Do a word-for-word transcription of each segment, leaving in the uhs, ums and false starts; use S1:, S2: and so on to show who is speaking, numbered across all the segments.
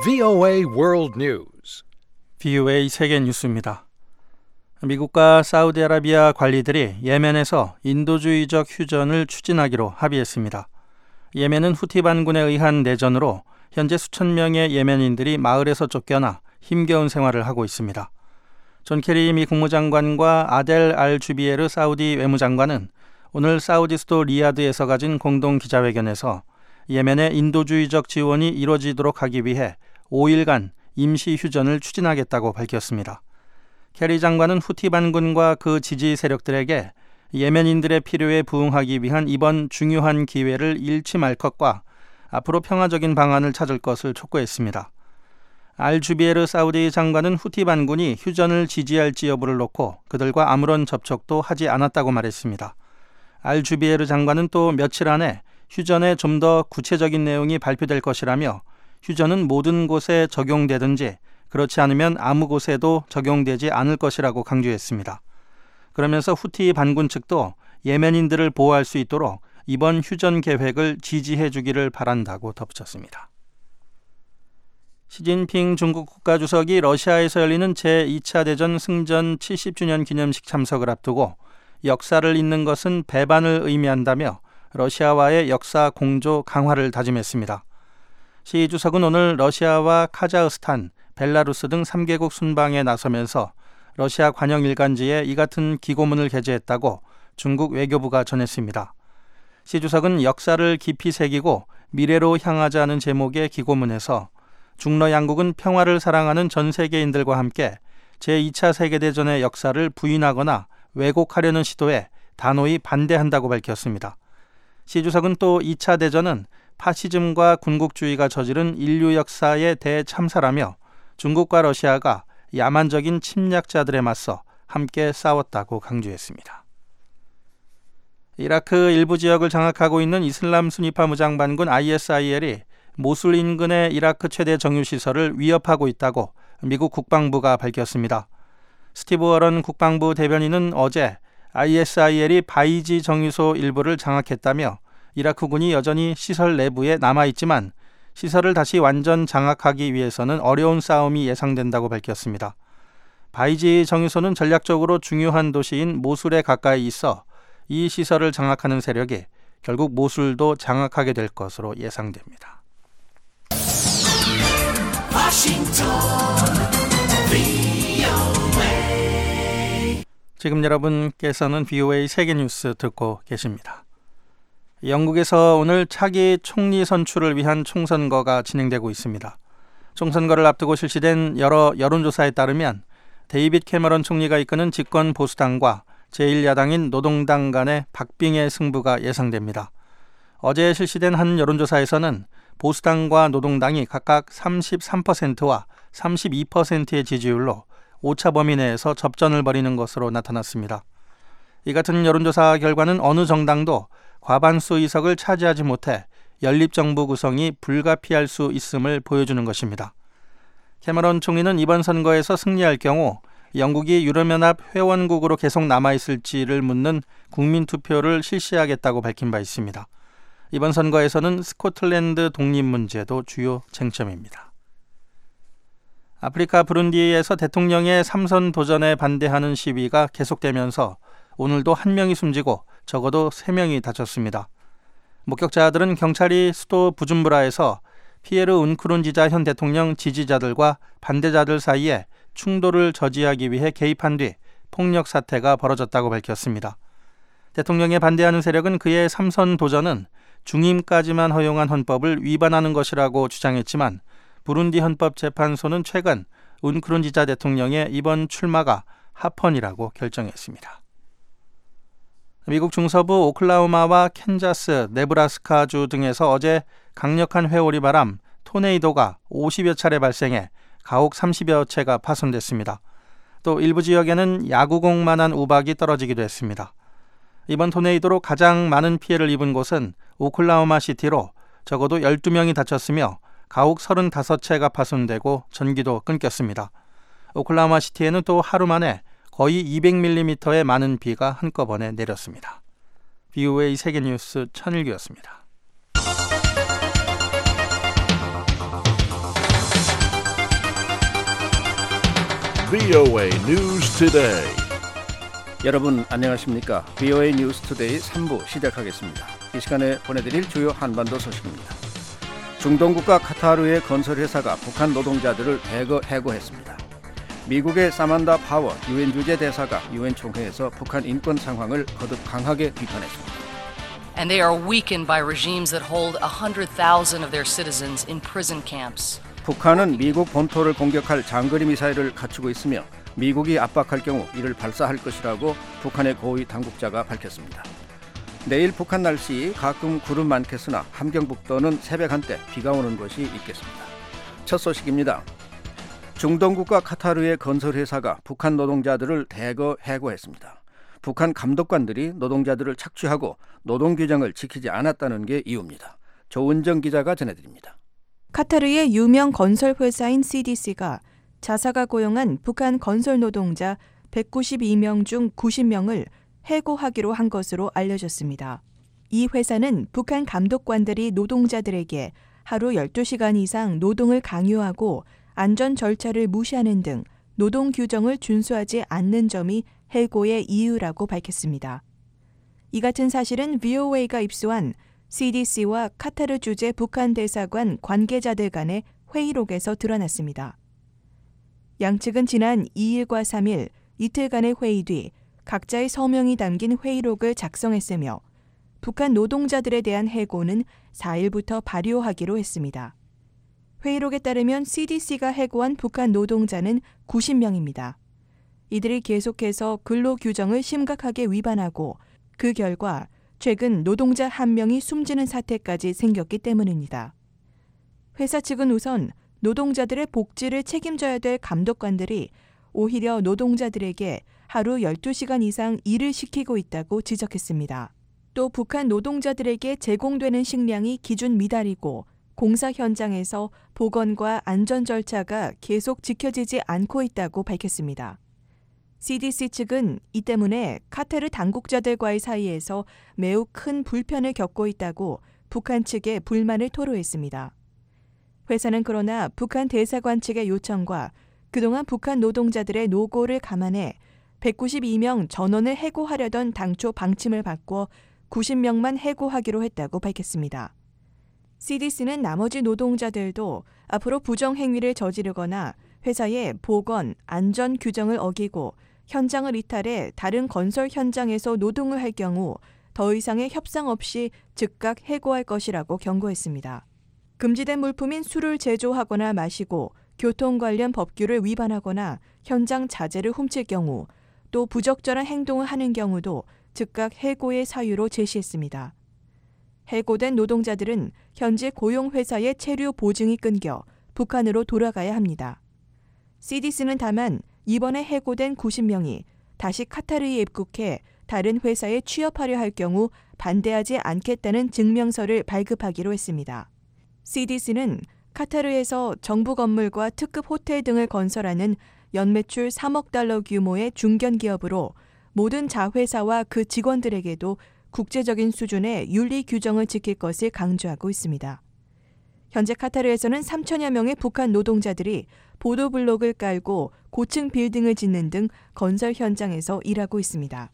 S1: 브이오에이 World News.
S2: 브이오에이 세계 뉴스입니다. 미국과 사우디아라비아 관리들이 예멘에서 인도주의적 휴전을 추진하기로 합의했습니다. 예멘은 후티 반군에 의한 내전으로 현재 수천 명의 예멘인들이 마을에서 쫓겨나 힘겨운 생활을 하고 있습니다. 존 케리 미 국무장관과 아델 알 주비에르 사우디 외무장관은 오늘 사우디 수도 리야드에서 가진 공동 기자회견에서 예멘의 인도주의적 지원이 이루어지도록 하기 위해 오 일간 임시 휴전을 추진하겠다고 밝혔습니다. 케리 장관은 후티 반군과 그 지지 세력들에게 예멘인들의 필요에 부응하기 위한 이번 중요한 기회를 잃지 말 것과 앞으로 평화적인 방안을 찾을 것을 촉구했습니다. 알 주비에르 사우디 장관은 후티 반군이 휴전을 지지할지 여부를 놓고 그들과 아무런 접촉도 하지 않았다고 말했습니다. 알 주비에르 장관은 또 며칠 안에 휴전에 좀 더 구체적인 내용이 발표될 것이라며 휴전은 모든 곳에 적용되든지 그렇지 않으면 아무 곳에도 적용되지 않을 것이라고 강조했습니다. 그러면서 후티 반군 측도 예멘인들을 보호할 수 있도록 이번 휴전 계획을 지지해 주기를 바란다고 덧붙였습니다. 시진핑 중국 국가주석이 러시아에서 열리는 제이 차 대전 승전 칠십 주년 기념식 참석을 앞두고 역사를 잇는 것은 배반을 의미한다며 러시아와의 역사 공조 강화를 다짐했습니다. 시 주석은 오늘 러시아와 카자흐스탄, 벨라루스 등 삼 개국 순방에 나서면서 러시아 관영 일간지에 이 같은 기고문을 게재했다고 중국 외교부가 전했습니다. 시 주석은 역사를 깊이 새기고 미래로 향하자는 제목의 기고문에서 중러 양국은 평화를 사랑하는 전 세계인들과 함께 제이 차 세계대전의 역사를 부인하거나 왜곡하려는 시도에 단호히 반대한다고 밝혔습니다. 시 주석은 또 이 차 대전은 파시즘과 군국주의가 저지른 인류 역사의 대참사라며 중국과 러시아가 야만적인 침략자들에 맞서 함께 싸웠다고 강조했습니다. 이라크 일부 지역을 장악하고 있는 이슬람 순위파 무장반군 아이에스아이엘이 모술 인근의 이라크 최대 정유시설을 위협하고 있다고 미국 국방부가 밝혔습니다. 스티브 워런 국방부 대변인은 어제 아이에스아이엘이 바이지 정유소 일부를 장악했다며 이라크군이 여전히 시설 내부에 남아있지만 시설을 다시 완전 장악하기 위해서는 어려운 싸움이 예상된다고 밝혔습니다. 바이지 정유소는 전략적으로 중요한 도시인 모술에 가까이 있어 이 시설을 장악하는 세력이 결국 모술도 장악하게 될 것으로 예상됩니다. 지금 여러분께서는 브이오에이 세계뉴스 듣고 계십니다. 영국에서 오늘 차기 총리 선출을 위한 총선거가 진행되고 있습니다. 총선거를 앞두고 실시된 여러 여론조사에 따르면 데이빗 캐머런 총리가 이끄는 집권 보수당과 제일 야당인 노동당 간의 박빙의 승부가 예상됩니다. 어제 실시된 한 여론조사에서는 보수당과 노동당이 각각 삼십삼 퍼센트와 삼십이 퍼센트의 지지율로 오차 범위 내에서 접전을 벌이는 것으로 나타났습니다. 이 같은 여론조사 결과는 어느 정당도 과반수 의석을 차지하지 못해 연립정부 구성이 불가피할 수 있음을 보여주는 것입니다. 캐머런 총리는 이번 선거에서 승리할 경우 영국이 유럽연합 회원국으로 계속 남아있을지를 묻는 국민투표를 실시하겠다고 밝힌 바 있습니다. 이번 선거에서는 스코틀랜드 독립 문제도 주요 쟁점입니다. 아프리카 부룬디에서 대통령의 삼선 도전에 반대하는 시위가 계속되면서 오늘도 한 명이 숨지고 적어도 세 명이 다쳤습니다. 목격자들은 경찰이 수도 부줌브라에서 피에르 은쿠룬지자 현 대통령 지지자들과 반대자들 사이에 충돌을 저지하기 위해 개입한 뒤 폭력 사태가 벌어졌다고 밝혔습니다. 대통령에 반대하는 세력은 그의 삼선 도전은 중임까지만 허용한 헌법을 위반하는 것이라고 주장했지만 부룬디 헌법재판소는 최근 은쿠룬지자 대통령의 이번 출마가 합헌이라고 결정했습니다. 미국 중서부 오클라호마와 캔자스, 네브라스카주 등에서 어제 강력한 회오리 바람, 토네이도가 오십여 차례 발생해 가옥 삼십여 채가 파손됐습니다. 또 일부 지역에는 야구공만한 우박이 떨어지기도 했습니다. 이번 토네이도로 가장 많은 피해를 입은 곳은 오클라호마 시티로 적어도 열두 명이 다쳤으며 가옥 서른다섯 채가 파손되고 전기도 끊겼습니다. 오클라호마 시티에는 또 하루 만에 거의 이백 밀리미터의 많은 비가 한꺼번에 내렸습니다. 브이오에이 세계뉴스 천일규였습니다.
S3: 브이오에이 News Today.
S4: 여러분 안녕하십니까? 브이오에이 뉴스 투데이 삼 부 시작하겠습니다. 이 시간에 보내드릴 주요 한반도 소식입니다. 중동 국가 카타르의 건설회사가 북한 노동자들을 대거 해고했습니다. 미국의 사만다 파워 유엔 주재 대사가 유엔 총회에서 북한 인권 상황을 거듭 강하게 비판했습니다.
S5: And they are weakened by regimes that hold one hundred thousand of their citizens in prison camps.
S4: 북한은 미국 본토를 공격할 장거리 미사일을 갖추고 있으며 미국이 압박할 경우 이를 발사할 것이라고 북한의 고위 당국자가 밝혔습니다. 내일 북한 날씨 가끔 구름 많겠으나 함경북도는 새벽 한때 비가 오는 곳이 있겠습니다. 첫 소식입니다. 중동 국가 카타르의 건설회사가 북한 노동자들을 대거 해고했습니다. 북한 감독관들이 노동자들을 착취하고 노동규정을 지키지 않았다는 게 이유입니다. 조은정 기자가 전해드립니다.
S6: 카타르의 유명 건설회사인 씨디씨가 자사가 고용한 북한 건설 노동자 백구십이 명 중 구십 명을 해고하기로 한 것으로 알려졌습니다. 이 회사는 북한 감독관들이 노동자들에게 하루 열두 시간 이상 노동을 강요하고 안전 절차를 무시하는 등 노동 규정을 준수하지 않는 점이 해고의 이유라고 밝혔습니다. 이 같은 사실은 브이오에이가 입수한 씨디씨와 카타르 주재 북한 대사관 관계자들 간의 회의록에서 드러났습니다. 양측은 지난 이 일과 삼 일 이틀간의 회의 뒤 각자의 서명이 담긴 회의록을 작성했으며 북한 노동자들에 대한 해고는 사 일부터 발효하기로 했습니다. 회의록에 따르면 씨디씨가 해고한 북한 노동자는 구십 명입니다. 이들이 계속해서 근로규정을 심각하게 위반하고 그 결과 최근 노동자 한 명이 숨지는 사태까지 생겼기 때문입니다. 회사 측은 우선 노동자들의 복지를 책임져야 될 감독관들이 오히려 노동자들에게 하루 열두 시간 이상 일을 시키고 있다고 지적했습니다. 또 북한 노동자들에게 제공되는 식량이 기준 미달이고 공사 현장에서 보건과 안전 절차가 계속 지켜지지 않고 있다고 밝혔습니다. 씨디씨 측은 이 때문에 카타르 당국자들과의 사이에서 매우 큰 불편을 겪고 있다고 북한 측에 불만을 토로했습니다. 회사는 그러나 북한 대사관 측의 요청과 그동안 북한 노동자들의 노고를 감안해 백구십이 명 전원을 해고하려던 당초 방침을 바꿔 구십 명만 해고하기로 했다고 밝혔습니다. 씨디씨는 나머지 노동자들도 앞으로 부정행위를 저지르거나 회사의 보건, 안전 규정을 어기고 현장을 이탈해 다른 건설 현장에서 노동을 할 경우 더 이상의 협상 없이 즉각 해고할 것이라고 경고했습니다. 금지된 물품인 술을 제조하거나 마시고 교통 관련 법규를 위반하거나 현장 자재를 훔칠 경우 또 부적절한 행동을 하는 경우도 즉각 해고의 사유로 제시했습니다. 해고된 노동자들은 현재 고용회사의 체류 보증이 끊겨 북한으로 돌아가야 합니다. 씨디씨는 다만 이번에 해고된 구십 명이 다시 카타르에 입국해 다른 회사에 취업하려 할 경우 반대하지 않겠다는 증명서를 발급하기로 했습니다. 씨디씨는 카타르에서 정부 건물과 특급 호텔 등을 건설하는 연매출 삼억 달러 규모의 중견 기업으로 모든 자회사와 그 직원들에게도 국제적인 수준의 윤리 규정을 지킬 것을 강조하고 있습니다. 현재 카타르에서는 삼천여 명의 북한 노동자들이 보도블록을 깔고 고층 빌딩을 짓는 등 건설 현장에서 일하고 있습니다.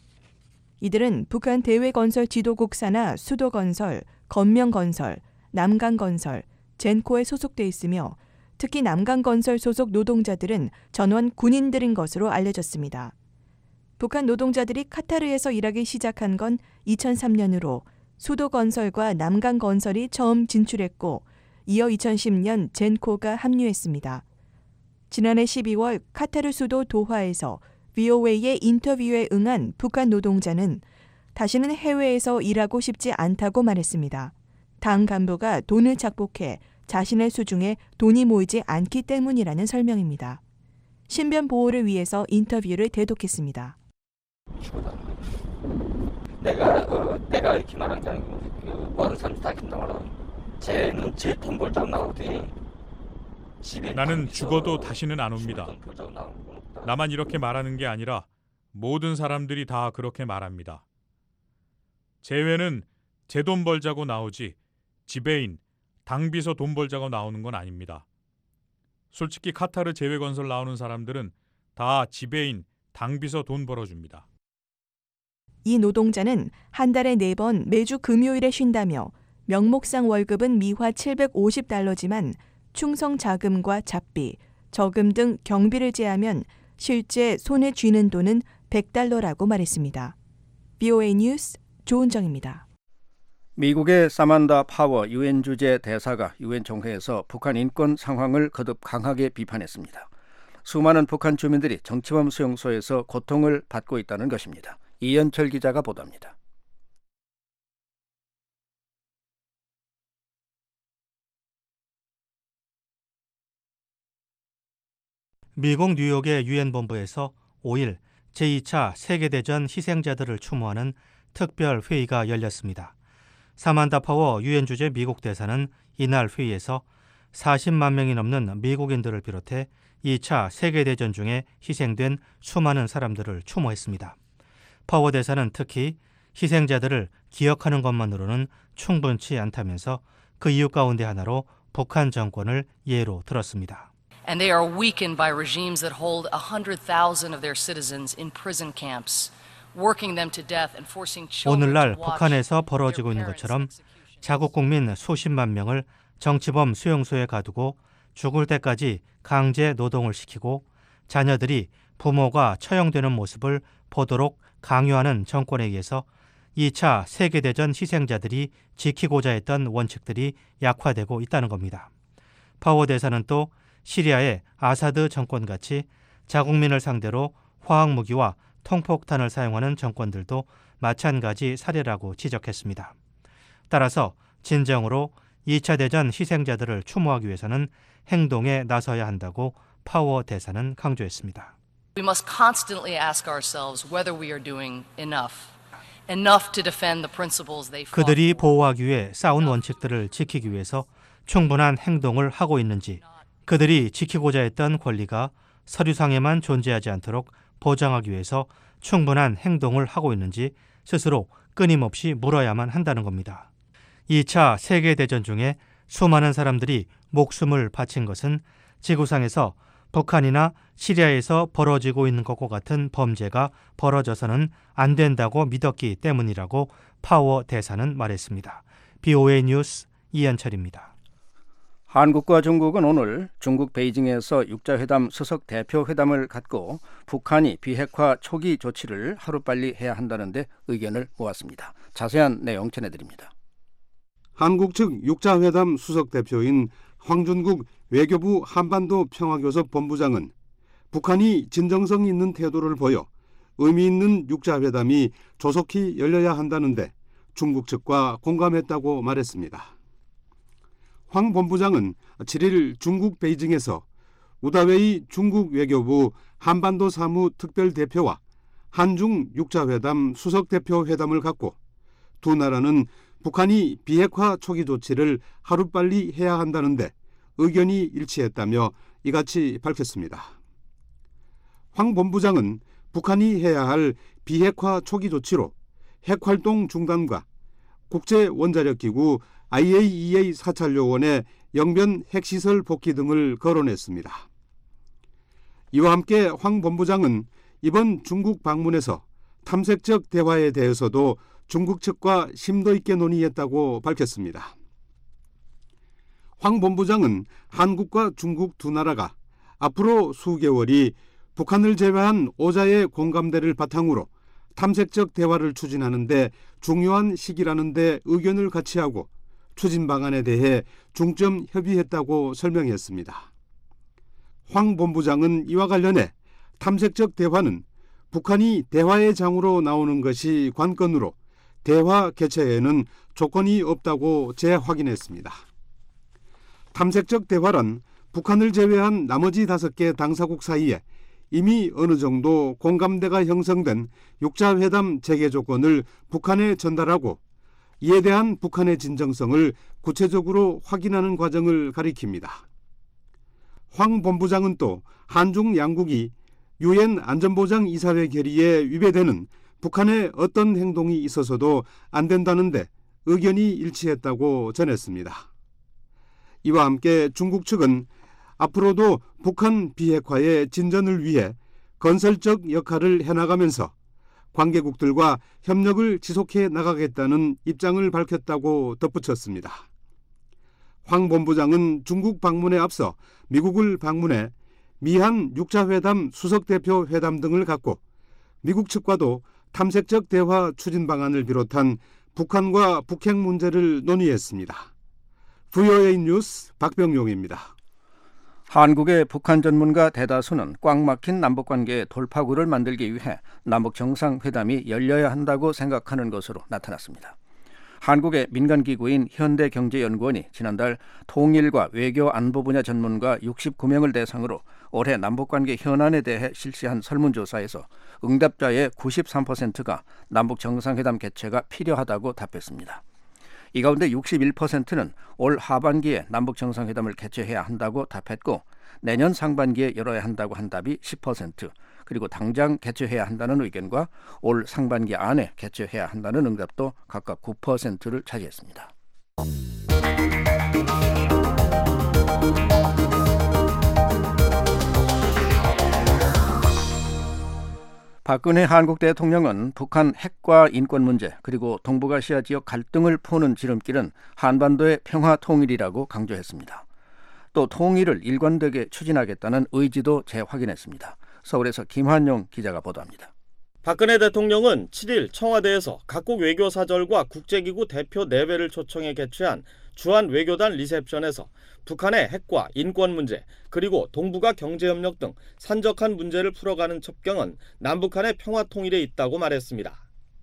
S6: 이들은 북한 대외건설 지도국 산하 수도건설, 건명건설, 남강건설, 젠코에 소속돼 있으며 특히 남강건설 소속 노동자들은 전원 군인들인 것으로 알려졌습니다. 북한 노동자들이 카타르에서 일하기 시작한 건 이천삼 년으로 수도건설과 남강건설이 처음 진출했고 이어 이천십 년 젠코가 합류했습니다. 지난해 십이월 카타르 수도 도하에서 브이오에이의 인터뷰에 응한 북한 노동자는 다시는 해외에서 일하고 싶지 않다고 말했습니다. 당 간부가 돈을 착복해 자신의 수중에 돈이 모이지 않기 때문이라는 설명입니다. 신변 보호를 위해서 인터뷰를 대독했습니다.
S7: 내가 어, 내가 이렇게 말한 게 아니고 그 모든 사람들 다 긴장하라. 쟤는 제 돈 벌자고 나오더니
S8: 나는 죽어도 다시는 안 옵니다. 나만 이렇게 말하는 게 아니라 모든 사람들이 다 그렇게 말합니다. 재회는 제 돈 벌자고 나오지 지배인, 당비서 돈 벌자고 나오는 건 아닙니다. 솔직히 카타르 재회건설 나오는 사람들은 다 지배인 당비서 돈 벌어줍니다.
S6: 이 노동자는 한 달에 네 번 매주 금요일에 쉰다며 명목상 월급은 미화 칠백오십 달러지만 충성 자금과 잡비, 저금 등 경비를 제하면 실제 손에 쥐는 돈은 백 달러라고 말했습니다. 브이오에이 뉴스 조은정입니다.
S4: 미국의 사만다 파워 유엔 주재 대사가 유엔 총회에서 북한 인권 상황을 거듭 강하게 비판했습니다. 수많은 북한 주민들이 정치범 수용소에서 고통을 받고 있다는 것입니다. 이현철 기자가 보도합니다.
S2: 미국 뉴욕의 유엔 본부에서 오일 제이 차 세계대전 희생자들을 추모하는 특별 회의가 열렸습니다. 사만다 파워 유엔 주재 미국 대사는 이날 회의에서 사십만 명이 넘는 미국인들을 비롯해 이 차 세계대전 중에 희생된 수많은 사람들을 추모했습니다. 파워 대사는 특히 희생자들을 기억하는 것만으로는 충분치 않다면서 그 이유 가운데 하나로 북한 정권을 예로 들었습니다.
S5: And they are weakened by regimes that hold one hundred thousand of their citizens in prison camps, working them to death and forcing children
S2: 오늘날
S5: to watch
S2: 북한에서 벌어지고 있는 것처럼 자국 국민 수십만 명을 정치범 수용소에 가두고 죽을 때까지 강제 노동을 시키고 자녀들이 부모가 처형되는 모습을 보도록 강요하는 정권에 의해서 이 차 세계대전 희생자들이 지키고자 했던 원칙들이 약화되고 있다는 겁니다. 파워 대사는 또 시리아의 아사드 정권같이 자국민을 상대로 화학무기와 통폭탄을 사용하는 정권들도 마찬가지 사례라고 지적했습니다. 따라서 진정으로 이 차 대전 희생자들을 추모하기 위해서는 행동에 나서야 한다고 파워 대사는 강조했습니다.
S5: We must constantly ask ourselves whether we are doing enough. Enough to defend the principles they fought
S2: 그들이
S5: for.
S2: 보호하기 위해 싸운 원칙들을 지키기 위해서 충분한 행동을 하고 있는지, 그들이 지키고자 했던 권리가 서류상에만 존재하지 않도록 보장하기 위해서 충분한 행동을 하고 있는지 스스로 끊임없이 물어야만 한다는 겁니다. 이 차 세계대전 중에 수많은 사람들이 목숨을 바친 것은 지구상에서 북한이나 시리아에서 벌어지고 있는 것과 같은 범죄가 벌어져서는 안 된다고 믿었기 때문이라고 파워 대사는 말했습니다. 브이오에이 뉴스 이현철입니다.
S4: 한국과 중국은 오늘 중국 베이징에서 육자회담 수석 대표회담을 갖고 북한이 비핵화 초기 조치를 하루빨리 해야 한다는데 의견을 모았습니다. 자세한 내용 전해드립니다.
S9: 한국 측 육자회담 수석 대표인 황준국 외교부 한반도 평화교섭 본부장은 북한이 진정성 있는 태도를 보여 의미 있는 육자회담이 조속히 열려야 한다는데 중국 측과 공감했다고 말했습니다. 황 본부장은 칠일 중국 베이징에서 우다웨이 중국 외교부 한반도 사무 특별대표와 한중 육자회담 수석 대표 회담을 갖고 두 나라는 북한이 비핵화 초기 조치를 하루빨리 해야 한다는데 의견이 일치했다며 이같이 밝혔습니다. 황 본부장은 북한이 해야 할 비핵화 초기 조치로 핵활동 중단과 국제원자력기구 아이에이이에이 사찰요원의 영변 핵시설 복귀 등을 거론했습니다. 이와 함께 황 본부장은 이번 중국 방문에서 탐색적 대화에 대해서도 중국 측과 심도 있게 논의했다고 밝혔습니다. 황 본부장은 한국과 중국 두 나라가 앞으로 수개월이 북한을 제외한 오자의 공감대를 바탕으로 탐색적 대화를 추진하는 데 중요한 시기라는 데 의견을 같이 하고 추진 방안에 대해 중점 협의했다고 설명했습니다. 황 본부장은 이와 관련해 탐색적 대화는 북한이 대화의 장으로 나오는 것이 관건으로 대화 개최에는 조건이 없다고 재확인했습니다. 탐색적 대화란 북한을 제외한 나머지 다섯 개 당사국 사이에 이미 어느 정도 공감대가 형성된 육자회담 재개 조건을 북한에 전달하고 이에 대한 북한의 진정성을 구체적으로 확인하는 과정을 가리킵니다. 황 본부장은 또 한중 양국이 유엔 안전보장이사회 결의에 위배되는 북한의 어떤 행동이 있어서도 안 된다는데 의견이 일치했다고 전했습니다. 이와 함께 중국 측은 앞으로도 북한 비핵화의 진전을 위해 건설적 역할을 해나가면서 관계국들과 협력을 지속해 나가겠다는 입장을 밝혔다고 덧붙였습니다. 황 본부장은 중국 방문에 앞서 미국을 방문해 미한 육 차 회담 수석대표 회담 등을 갖고 미국 측과도 탐색적 대화 추진 방안을 비롯한 북한과 북핵 문제를 논의했습니다. 브이오에이 뉴스 박병용입니다.
S4: 한국의 북한 전문가 대다수는 꽉 막힌 남북관계의 돌파구를 만들기 위해 남북 정상회담이 열려야 한다고 생각하는 것으로 나타났습니다. 한국의 민간기구인 현대경제연구원이 지난달 통일과 외교 안보 분야 전문가 육십구 명을 대상으로 올해 남북관계 현안에 대해 실시한 설문조사에서 응답자의 구십삼 퍼센트가 남북 정상회담 개최가 필요하다고 답했습니다. 이 가운데 육십일 퍼센트는 올 하반기에 남북 정상회담을 개최해야 한다고 답했고 내년 상반기에 열어야 한다고 한 답이 십 퍼센트, 그리고 당장 개최해야 한다는 의견과 올 상반기 안에 개최해야 한다는 응답도 각각 구 퍼센트를 차지했습니다. 박근혜 한국 대통령은 북한 핵과 인권 문제 그리고 동북아시아 지역 갈등을 푸는 지름길은 한반도의 평화 통일이라고 강조했습니다. 또 통일을 일관되게 추진하겠다는 의지도 재확인했습니다. 서울에서 김환용 기자가 보도합니다.
S10: 박근혜 대통령은 칠 일 청와대에서 각국 외교사절과 국제기구 대표 내외를 초청해 개최한 주한 외교단 리셉션에서 북한의 핵과 인권 문제 그리고 동북아 경제협력 등 산적한 문제를 풀어가는 첩경은 남북한의 평화 통일에 있다고 말했습니다.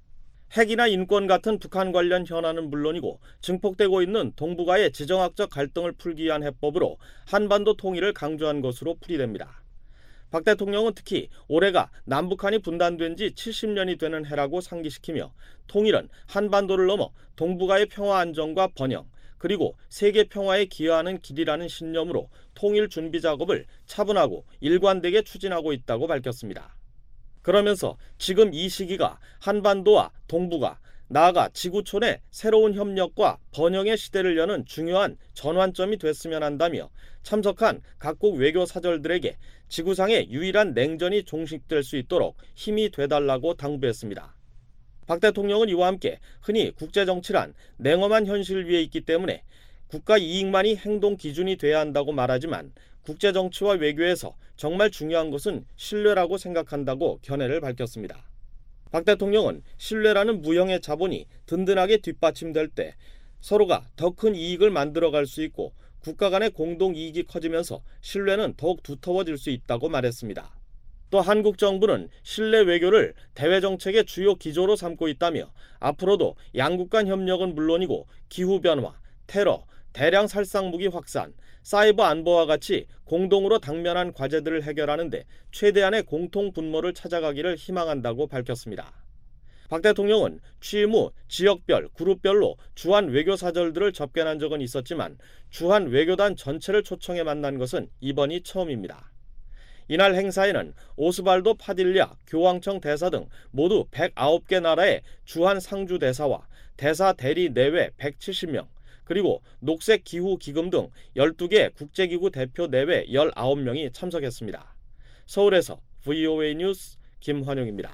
S10: 핵이나 인권 같은 북한 관련 현안은 물론이고 증폭되고 있는 동북아의 지정학적 갈등을 풀기 위한 해법으로 한반도 통일을 강조한 것으로 풀이됩니다. 박 대통령은 특히 올해가 남북한이 분단된 지 칠십 년이 되는 해라고 상기시키며 통일은 한반도를 넘어 동북아의 평화 안정과 번영 그리고 세계 평화에 기여하는 길이라는 신념으로 통일 준비 작업을 차분하고 일관되게 추진하고 있다고 밝혔습니다. 그러면서 지금 이 시기가 한반도와 동북아, 나아가 지구촌의 새로운 협력과 번영의 시대를 여는 중요한 전환점이 됐으면 한다며 참석한 각국 외교사절들에게 지구상의 유일한 냉전이 종식될 수 있도록 힘이 돼달라고 당부했습니다. 박 대통령은 이와 함께 흔히 국제정치란 냉엄한 현실 위에 있기 때문에 국가 이익만이 행동 기준이 돼야 한다고 말하지만 국제정치와 외교에서 정말 중요한 것은 신뢰라고 생각한다고 견해를 밝혔습니다. 박 대통령은 신뢰라는 무형의 자본이 든든하게 뒷받침될 때 서로가 더 큰 이익을 만들어갈 수 있고 국가 간의 공동 이익이 커지면서 신뢰는 더욱 두터워질 수 있다고 말했습니다. 또 한국 정부는 신뢰 외교를 대외 정책의 주요 기조로 삼고 있다며 앞으로도 양국 간 협력은 물론이고 기후변화, 테러, 대량 살상무기 확산, 사이버 안보와 같이 공동으로 당면한 과제들을 해결하는 데 최대한의 공통 분모를 찾아가기를 희망한다고 밝혔습니다. 박 대통령은 취임 후 지역별, 그룹별로 주한 외교사절들을 접견한 적은 있었지만 주한 외교단 전체를 초청해 만난 것은 이번이 처음입니다. 이날 행사에는 오스발도 파딜랴 교황청 대사 등 모두 백구 개 나라의 주한 상주 대사와 대사 대리 내외 백칠십 명, 그리고 녹색 기후 기금 등 열두 개 국제기구 대표 내외 열아홉 명이 참석했습니다. 서울에서 브이오에이 뉴스 김환용입니다.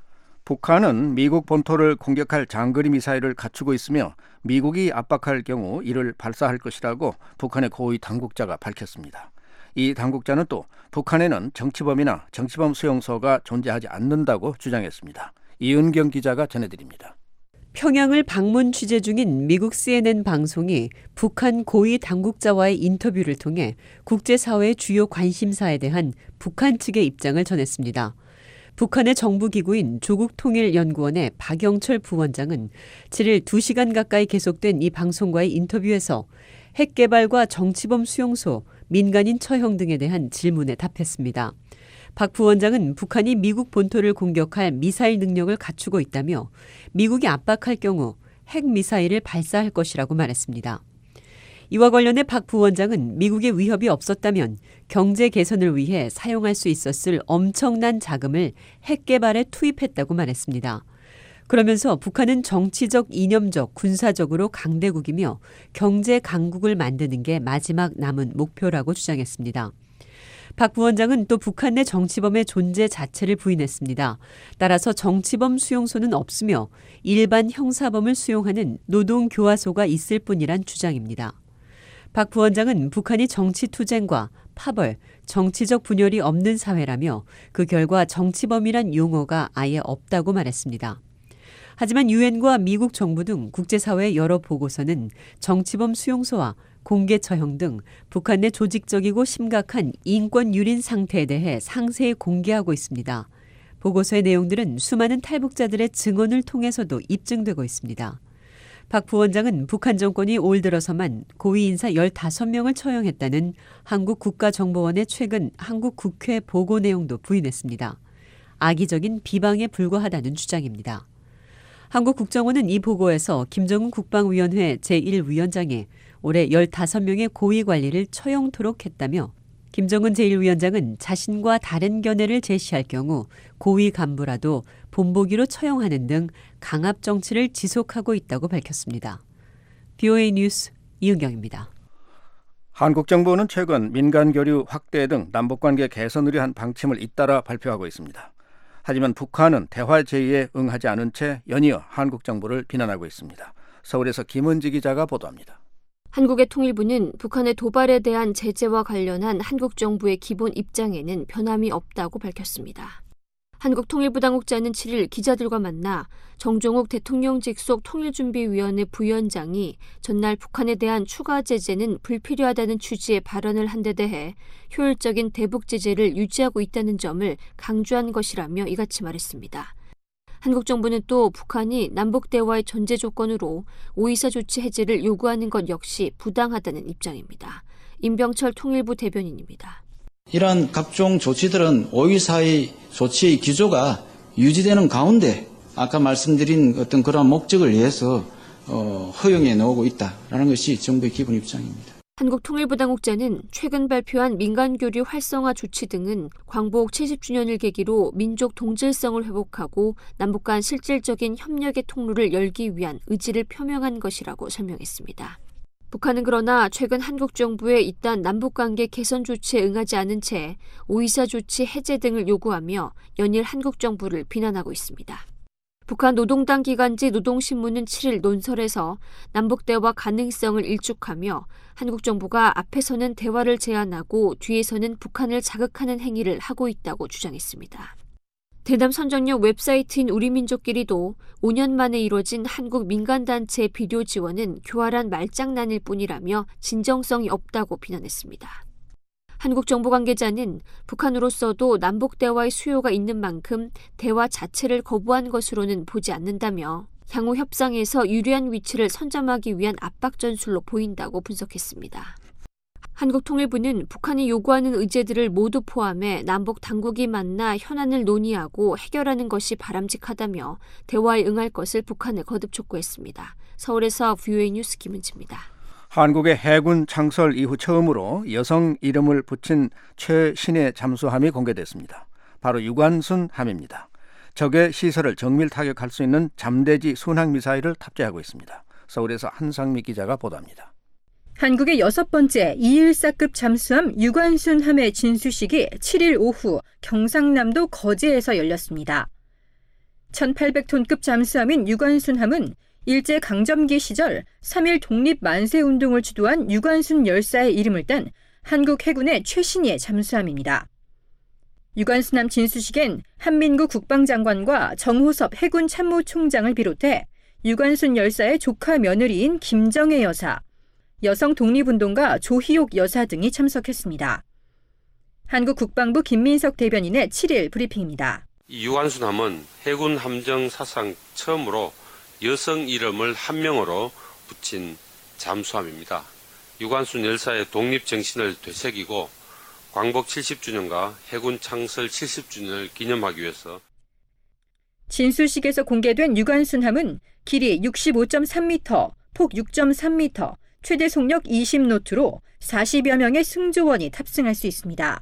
S4: 북한은 미국 본토를 공격할 장거리 미사일을 갖추고 있으며 미국이 압박할 경우 이를 발사할 것이라고 북한의 고위 당국자가 밝혔습니다. 이 당국자는 또 북한에는 정치범이나 정치범 수용소가 존재하지 않는다고 주장했습니다. 이은경 기자가 전해드립니다.
S11: 평양을 방문 취재 중인 미국 씨엔엔 방송이 북한 고위 당국자와의 인터뷰를 통해 국제사회의 주요 관심사에 대한 북한 측의 입장을 전했습니다. 북한의 정부기구인 조국통일연구원의 박영철 부원장은 칠 일 두 시간 가까이 계속된 이 방송과의 인터뷰에서 핵개발과 정치범 수용소, 민간인 처형 등에 대한 질문에 답했습니다. 박 부원장은 북한이 미국 본토를 공격할 미사일 능력을 갖추고 있다며 미국이 압박할 경우 핵미사일을 발사할 것이라고 말했습니다. 이와 관련해 박 부원장은 미국의 위협이 없었다면 경제 개선을 위해 사용할 수 있었을 엄청난 자금을 핵개발에 투입했다고 말했습니다. 그러면서 북한은 정치적, 이념적, 군사적으로 강대국이며 경제 강국을 만드는 게 마지막 남은 목표라고 주장했습니다. 박 부원장은 또 북한 내 정치범의 존재 자체를 부인했습니다. 따라서 정치범 수용소는 없으며 일반 형사범을 수용하는 노동교화소가 있을 뿐이란 주장입니다. 박 부원장은 북한이 정치투쟁과 파벌, 정치적 분열이 없는 사회라며 그 결과 정치범이란 용어가 아예 없다고 말했습니다. 하지만 유엔과 미국 정부 등 국제사회의 여러 보고서는 정치범 수용소와 공개 처형 등 북한 내 조직적이고 심각한 인권 유린 상태에 대해 상세히 공개하고 있습니다. 보고서의 내용들은 수많은 탈북자들의 증언을 통해서도 입증되고 있습니다. 박 부원장은 북한 정권이 올 들어서만 고위 인사 열다섯 명을 처형했다는 한국 국가정보원의 최근 한국 국회 보고 내용도 부인했습니다. 악의적인 비방에 불과하다는 주장입니다. 한국 국정원은 이 보고에서 김정은 국방위원회 제일 위원장이 올해 열다섯 명의 고위 관리를 처형토록 했다며 김정은 제일 위원장은 자신과 다른 견해를 제시할 경우 고위 간부라도 본보기로 처형하는 등 강압 정치를 지속하고 있다고 밝혔습니다. 비오에이 뉴스 이은경입니다.
S4: 한국 정부는 최근 민간 교류 확대 등 남북관계 개선을 위한 방침을 잇따라 발표하고 있습니다. 하지만 북한은 대화 제의에 응하지 않은 채 연이어 한국 정부를 비난하고 있습니다. 서울에서 김은지 기자가 보도합니다.
S12: 한국의 통일부는 북한의 도발에 대한 제재와 관련한 한국 정부의 기본 입장에는 변함이 없다고 밝혔습니다. 한국 통일부 당국자는 칠 일 기자들과 만나 정종욱 대통령 직속 통일준비위원회 부위원장이 전날 북한에 대한 추가 제재는 불필요하다는 취지의 발언을 한 데 대해 효율적인 대북 제재를 유지하고 있다는 점을 강조한 것이라며 이같이 말했습니다. 한국 정부는 또 북한이 남북대화의 전제 조건으로 오이사 조치 해제를 요구하는 것 역시 부당하다는 입장입니다. 임병철 통일부 대변인입니다.
S13: 이러한 각종 조치들은 오이사의 조치의 기조가 유지되는 가운데 아까 말씀드린 어떤 그런 목적을 위해서 어, 허용해 나오고 있다라는 것이 정부의 기본 입장입니다.
S12: 한국 통일부 당국자는 최근 발표한 민간교류 활성화 조치 등은 광복 칠십 주년을 계기로 민족 동질성을 회복하고 남북 간 실질적인 협력의 통로를 열기 위한 의지를 표명한 것이라고 설명했습니다. 북한은 그러나 최근 한국 정부의 이딴 남북관계 개선 조치에 응하지 않은 채 오이사 조치 해제 등을 요구하며 연일 한국 정부를 비난하고 있습니다. 북한 노동당 기관지 노동신문은 칠 일 논설에서 남북대화 가능성을 일축하며 한국 정부가 앞에서는 대화를 제안하고 뒤에서는 북한을 자극하는 행위를 하고 있다고 주장했습니다. 대남 선정역 웹사이트인 우리민족끼리도 오 년 만에 이뤄진 한국 민간단체 비료 지원은 교활한 말장난일 뿐이라며 진정성이 없다고 비난했습니다. 한국 정부 관계자는 북한으로서도 남북 대화의 수요가 있는 만큼 대화 자체를 거부한 것으로는 보지 않는다며 향후 협상에서 유리한 위치를 선점하기 위한 압박 전술로 보인다고 분석했습니다. 한국 통일부는 북한이 요구하는 의제들을 모두 포함해 남북 당국이 만나 현안을 논의하고 해결하는 것이 바람직하다며 대화에 응할 것을 북한에 거듭 촉구했습니다. 서울에서 비오에이 뉴스 김은지입니다.
S4: 한국의 해군 창설 이후 처음으로 여성 이름을 붙인 최신의 잠수함이 공개됐습니다. 바로 유관순 함입니다. 적의 시설을 정밀 타격할 수 있는 잠대지 순항미사일을 탑재하고 있습니다. 서울에서 한상미 기자가 보도합니다.
S14: 한국의 여섯 번째 이백십사급 잠수함 유관순함의 진수식이 칠 일 오후 경상남도 거제에서 열렸습니다. 천팔백 톤급 잠수함인 유관순함은 일제강점기 시절 삼일 독립만세운동을 주도한 유관순 열사의 이름을 딴 한국 해군의 최신의 잠수함입니다. 유관순함 진수식엔 한민구 국방장관과 정호섭 해군 참모총장을 비롯해 유관순 열사의 조카 며느리인 김정혜 여사, 여성 독립운동가 조희옥 여사 등이 참석했습니다. 한국 국방부 김민석 대변인의 칠 일 브리핑입니다.
S15: 이 유관순함은 해군 함정 사상 처음으로 여성 이름을 한 명으로 붙인 잠수함입니다. 유관순 열사의 독립정신을 되새기고 광복 칠십 주년과 해군 창설 칠십 주년을 기념하기 위해서
S14: 진수식에서 공개된 유관순함은 길이 육십오 점 삼 미터, 폭 육 점 삼 미터, 최대 속력 이십 노트로 사십여 명의 승조원이 탑승할 수 있습니다.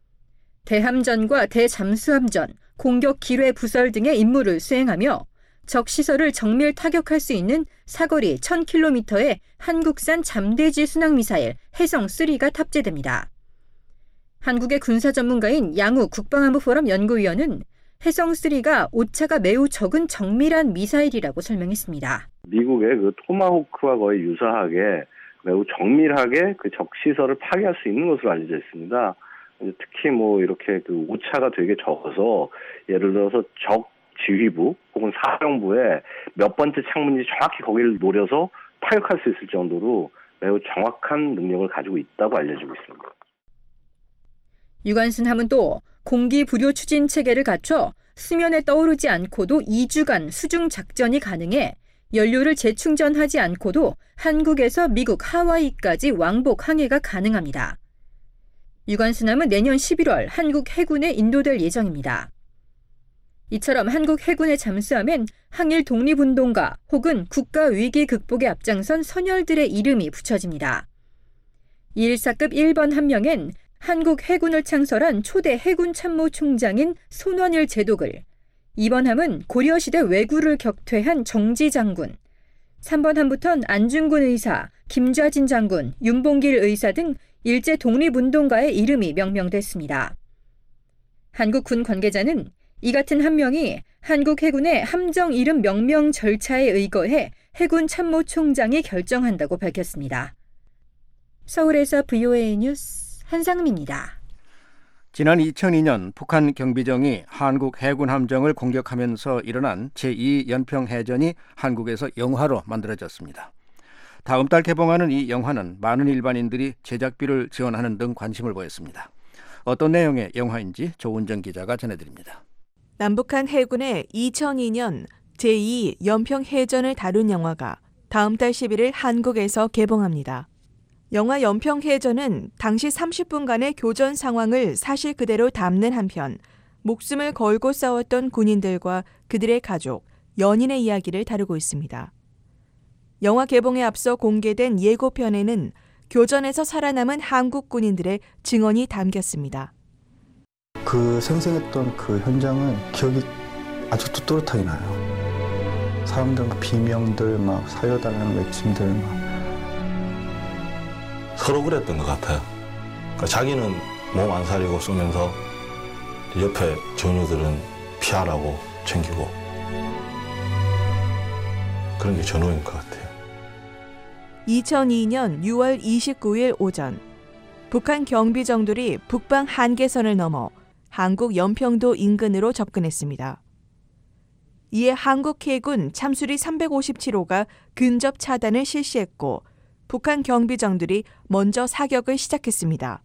S14: 대함전과 대잠수함전, 공격 기뢰 부설 등의 임무를 수행하며 적 시설을 정밀 타격할 수 있는 사거리 천 킬로미터의 한국산 잠대지 순항미사일 해성삼가 탑재됩니다. 한국의 군사 전문가인 양욱 국방안보 포럼 연구위원은 해성삼가 오차가 매우 적은 정밀한 미사일이라고 설명했습니다.
S16: 미국의 그 토마호크와 거의 유사하게 매우 정밀하게 그 적시설을 파괴할 수 있는 것으로 알려져 있습니다. 특히 뭐 이렇게 그 오차가 되게 적어서 예를 들어서 적 지휘부 혹은 사령부의 몇 번째 창문인지 정확히 거기를 노려서 타격할 수 있을 정도로 매우 정확한 능력을 가지고 있다고 알려지고 있습니다.
S14: 유관순 함은 또 공기 부료 추진 체계를 갖춰 수면에 떠오르지 않고도 이 주간 수중 작전이 가능해 연료를 재충전하지 않고도 한국에서 미국 하와이까지 왕복 항해가 가능합니다. 유관순 함은 내년 십일월 한국 해군에 인도될 예정입니다. 이처럼 한국 해군에 잠수하면 항일 독립운동가 혹은 국가 위기 극복에 앞장선 선열들의 이름이 붙여집니다. 이십사급 일 번 함명엔 한국 해군을 창설한 초대 해군 참모총장인 손원일 제독을, 이 번 함은 고려시대 왜구를 격퇴한 정지 장군, 삼 번 함부턴 안중근 의사, 김좌진 장군, 윤봉길 의사 등 일제 독립운동가의 이름이 명명됐습니다. 한국 군 관계자는 이 같은 함명이 한국 해군의 함정 이름 명명 절차에 의거해 해군 참모총장이 결정한다고 밝혔습니다. 서울에서 브이오에이 뉴스 한상미입니다.
S4: 지난 이천이 년 북한 경비정이 한국 해군 함정을 공격하면서 일어난 제이 연평해전이 한국에서 영화로 만들어졌습니다. 다음 달 개봉하는 이 영화는 많은 일반인들이 제작비를 지원하는 등 관심을 보였습니다. 어떤 내용의 영화인지 조은정 기자가 전해드립니다.
S6: 남북한 해군의 이천이 년 제이 연평해전을 다룬 영화가 다음 달 십일 일 한국에서 개봉합니다. 영화 연평해전은 당시 삼십 분간의 교전 상황을 사실 그대로 담는 한편 목숨을 걸고 싸웠던 군인들과 그들의 가족, 연인의 이야기를 다루고 있습니다. 영화 개봉에 앞서 공개된 예고편에는 교전에서 살아남은 한국 군인들의 증언이 담겼습니다.
S17: 그 생생했던 그 현장은 기억이 아직도 또렷하게 나요. 사람들 막 비명들 막 살려달라는 외침들 막
S18: 서로 그랬던 것 같아요. 그러니까 자기는 몸 안 사리고 쏘면서 옆에 전우들은 피하라고 챙기고 그런 게 전우인 것 같아요.
S6: 이천이 년 유월 이십구일 오전 북한 경비정들이 북방 한계선을 넘어 한국 연평도 인근으로 접근했습니다. 이에 한국 해군 참수리 삼백오십칠 호가 근접 차단을 실시했고 북한 경비정들이 먼저 사격을 시작했습니다.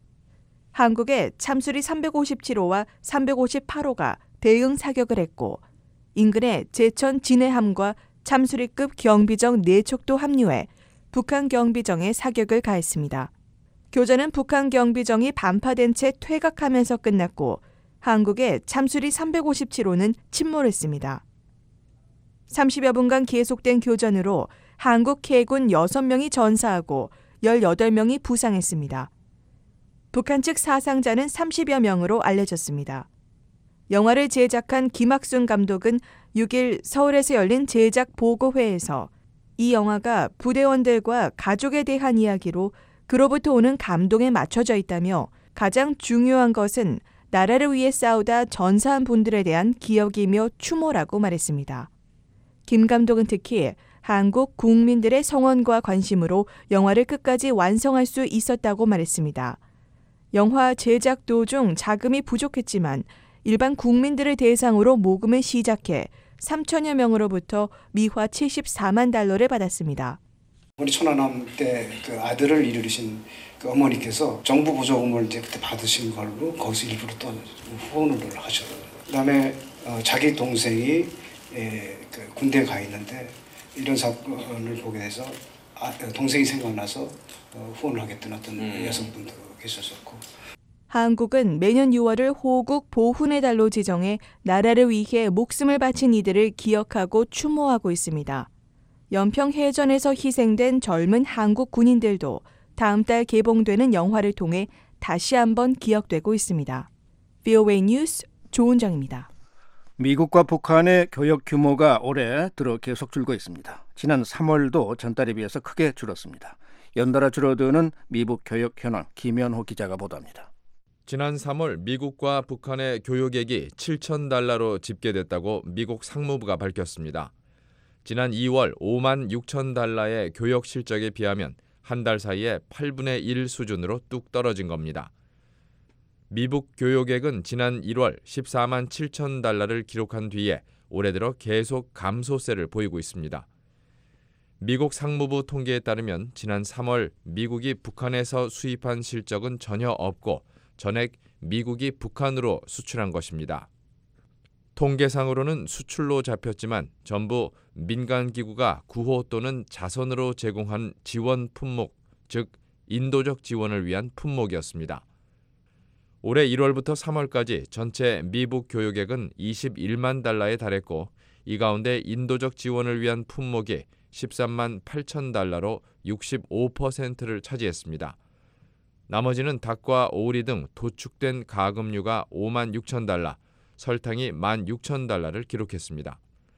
S6: 한국의 참수리 삼백오십칠 호와 삼백오십팔 호가 대응 사격을 했고 인근의 제천 진해함과 참수리급 경비정 네 척도 합류해 북한 경비정에 사격을 가했습니다. 교전은 북한 경비정이 반파된 채 퇴각하면서 끝났고 한국의 참수리 삼백오십칠 호는 침몰했습니다. 삼십여 분간 계속된 교전으로 한국 해군 여섯 명이 전사하고 열여덟 명이 부상했습니다. 북한 측 사상자는 삼십여 명으로 알려졌습니다. 영화를 제작한 김학순 감독은 육 일 서울에서 열린 제작 보고회에서 이 영화가 부대원들과 가족에 대한 이야기로 그로부터 오는 감동에 맞춰져 있다며 가장 중요한 것은 나라를 위해 싸우다 전사한 분들에 대한 기억이며 추모라고 말했습니다. 김 감독은 특히 한국 국민들의 성원과 관심으로 영화를 끝까지 완성할 수 있었다고 말했습니다. 영화 제작 도중 자금이 부족했지만 일반 국민들을 대상으로 모금을 시작해 삼천여 명으로부터 미화 칠십사만 달러를 받았습니다.
S19: 우리 천안함 때 그 아들을 이루신 그 어머니께서 정부 보조금을 이제 그때 받으신 걸로 거기서 일부러 또 후원을 하셨어요. 그다음에 어, 자기 동생이 예, 그 군대에 가 있는데 이런 사건을 보게 돼서 아, 동생이 생각나서 어, 후원을 하겠다는 어떤 음. 여성분도 계셨었고.
S6: 한국은 매년 유월을 호국 보훈의 달로 지정해 나라를 위해 목숨을 바친 이들을 기억하고 추모하고 있습니다. 연평해전에서 희생된 젊은 한국 군인들도 다음 달 개봉되는 영화를 통해 다시 한번 기억되고 있습니다. 브이오에이 뉴스 조은정입니다.
S4: 미국과 북한의 교역 규모가 올해 들어 계속 줄고 있습니다. 지난 삼월도 전달에 비해서 크게 줄었습니다. 연달아 줄어드는 미북 교역 현황 김현호 기자가 보도합니다.
S20: 지난 삼월 미국과 북한의 교역액이 칠천 달러로 집계됐다고 미국 상무부가 밝혔습니다. 지난 이월 오만 육천 달러의 교역 실적에 비하면 한 달 사이에 팔분의 일 수준으로 뚝 떨어진 겁니다. 미북 교역액은 지난 일월 십사만 칠천 달러를 기록한 뒤에 올해 들어 계속 감소세를 보이고 있습니다. 미국 상무부 통계에 따르면 지난 삼월 미국이 북한에서 수입한 실적은 전혀 없고 전액 미국이 북한으로 수출한 것입니다. 통계상으로는 수출로 잡혔지만 전부 민간기구가 구호 또는 자선으로 제공한 지원 품목, 즉 인도적 지원을 위한 품목이었습니다. 올해 일월부터 삼월까지 전체 미북 교역액은 이십일만 달러에 달했고 이 가운데 인도적 지원을 위한 품목이 십삼만 팔천 달러로 육십오 퍼센트를 차지했습니다. 나머지는 닭과 오리 등 도축된 가금류가 오만 육천 달러, 설탕이 만 육천 달러를 기록했습니다.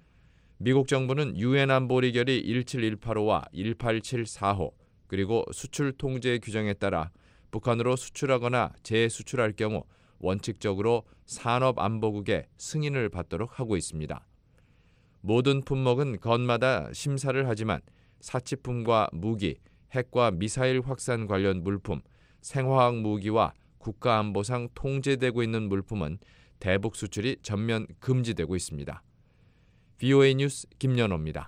S20: 미국 정부는 유엔 안보리결의 일칠일팔호와 일팔칠사호 그리고 수출 통제 규정에 따라 북한으로 수출하거나 재수출할 경우 원칙적으로 산업안보국의 승인을 받도록 하고 있습니다. 모든 품목은 건마다 심사를 하지만 사치품과 무기, 핵과 미사일 확산 관련 물품, 생화학 무기와 국가안보상 통제되고 있는 물품은 대북 수출이 전면 금지되고 있습니다. 브이오에이 뉴스 김연호입니다.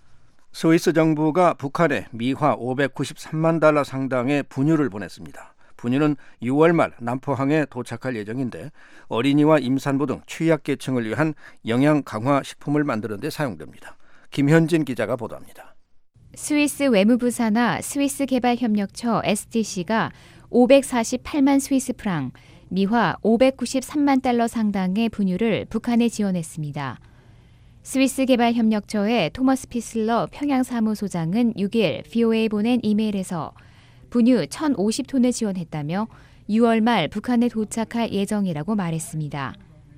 S4: 스위스 정부가 북한에 미화 오백구십삼만 달러 상당의 분유를 보냈습니다. 분유는 유월 말 남포항에 도착할 예정인데 어린이와 임산부 등 취약계층을 위한 영양 강화 식품을 만드는 데 사용됩니다. 김현진 기자가 보도합니다.
S21: 스위스 외무부 산하 스위스 개발협력처 에스디씨가 오백사십팔만 스위스 프랑, 미화 오백구십삼만 달러 상당의 분유를 북한에 지원했습니다. 스위스 개발협력처의 토머스 피슬러 평양사무소장은 육일 브이오에이에 보낸 이메일에서 분유 천오십 톤을 지원했다며 유월 말 북한에 도착할 예정이라고 말했습니다.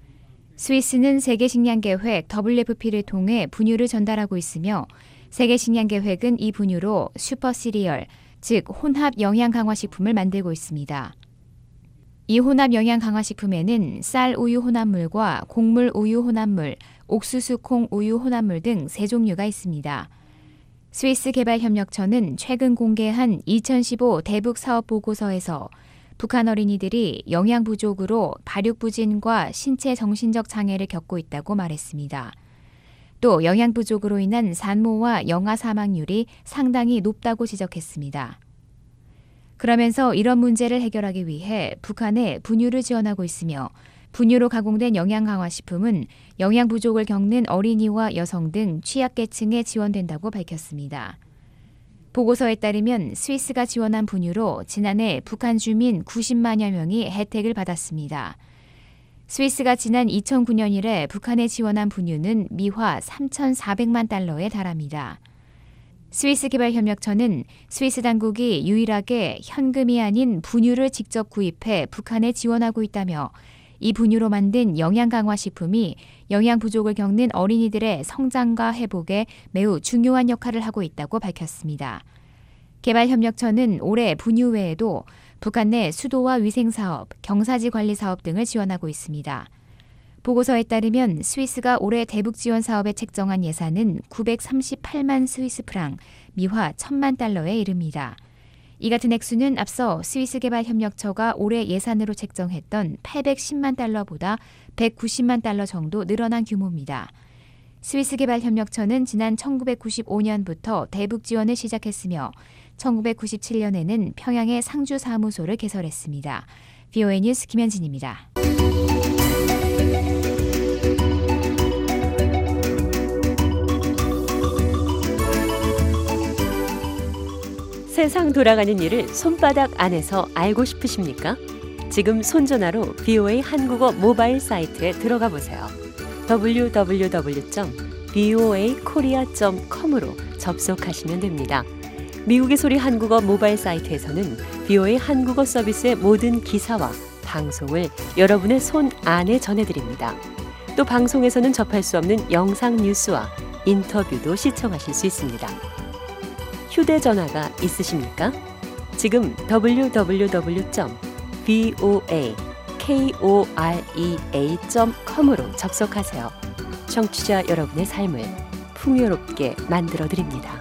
S21: 스위스는 세계식량계획 더블유에프피를 통해 분유를 전달하고 있으며 세계식량계획은 이 분유로 슈퍼시리얼, 즉 혼합 영양강화식품을 만들고 있습니다. 이 혼합 영양강화식품에는 쌀 우유 혼합물과 곡물 우유 혼합물, 옥수수 콩 우유 혼합물 등 세 종류가 있습니다. 스위스 개발협력처는 최근 공개한 이천십오 대북 사업 보고서에서 북한 어린이들이 영양 부족으로 발육부진과 신체 정신적 장애를 겪고 있다고 말했습니다. 또 영양 부족으로 인한 산모와 영아 사망률이 상당히 높다고 지적했습니다. 그러면서 이런 문제를 해결하기 위해 북한에 분유를 지원하고 있으며 분유로 가공된 영양 강화식품은 영양 부족을 겪는 어린이와 여성 등 취약계층에 지원된다고 밝혔습니다. 보고서에 따르면 스위스가 지원한 분유로 지난해 북한 주민 구십만여 명이 혜택을 받았습니다. 스위스가 지난 이천구 년 이래 북한에 지원한 분유는 미화 삼천사백만 달러에 달합니다. 스위스 개발협력처는 스위스 당국이 유일하게 현금이 아닌 분유를 직접 구입해 북한에 지원하고 있다며 이 분유로 만든 영양 강화 식품이 영양 부족을 겪는 어린이들의 성장과 회복에 매우 중요한 역할을 하고 있다고 밝혔습니다. 개발협력처는 올해 분유 외에도 북한 내 수도와 위생사업, 경사지 관리 사업 등을 지원하고 있습니다. 보고서에 따르면 스위스가 올해 대북 지원 사업에 책정한 예산은 구백삼십팔만 스위스 프랑, 미화 천만 달러에 이릅니다. 이 같은 액수는 앞서 스위스 개발협력처가 올해 예산으로 책정했던 팔백십만 달러보다 백구십만 달러 정도 늘어난 규모입니다. 스위스 개발협력처는 지난 천구백구십오 년부터 대북 지원을 시작했으며 천구백구십칠 년에는 평양에 상주 사무소를 개설했습니다. 브이오에이 뉴스 김현진입니다.
S11: 세상 돌아가는 일을 손바닥 안에서 알고 싶으십니까? 지금 손전화로 브이오에이 한국어 모바일 사이트에 들어가 보세요. 더블유 더블유 더블유 점 브이오에이 코리아 점 컴으로 접속하시면 됩니다. 미국의 소리 한국어 모바일 사이트에서는 브이오에이 한국어 서비스의 모든 기사와 방송을 여러분의 손 안에 전해드립니다. 또 방송에서는 접할 수 없는 영상 뉴스와 인터뷰도 시청하실 수 있습니다. 휴대전화가 있으십니까? 지금 더블유 더블유 더블유 점 브이오에이
S1: 코rea 점 컴으로 접속하세요. 청취자 여러분의 삶을 풍요롭게 만들어드립니다.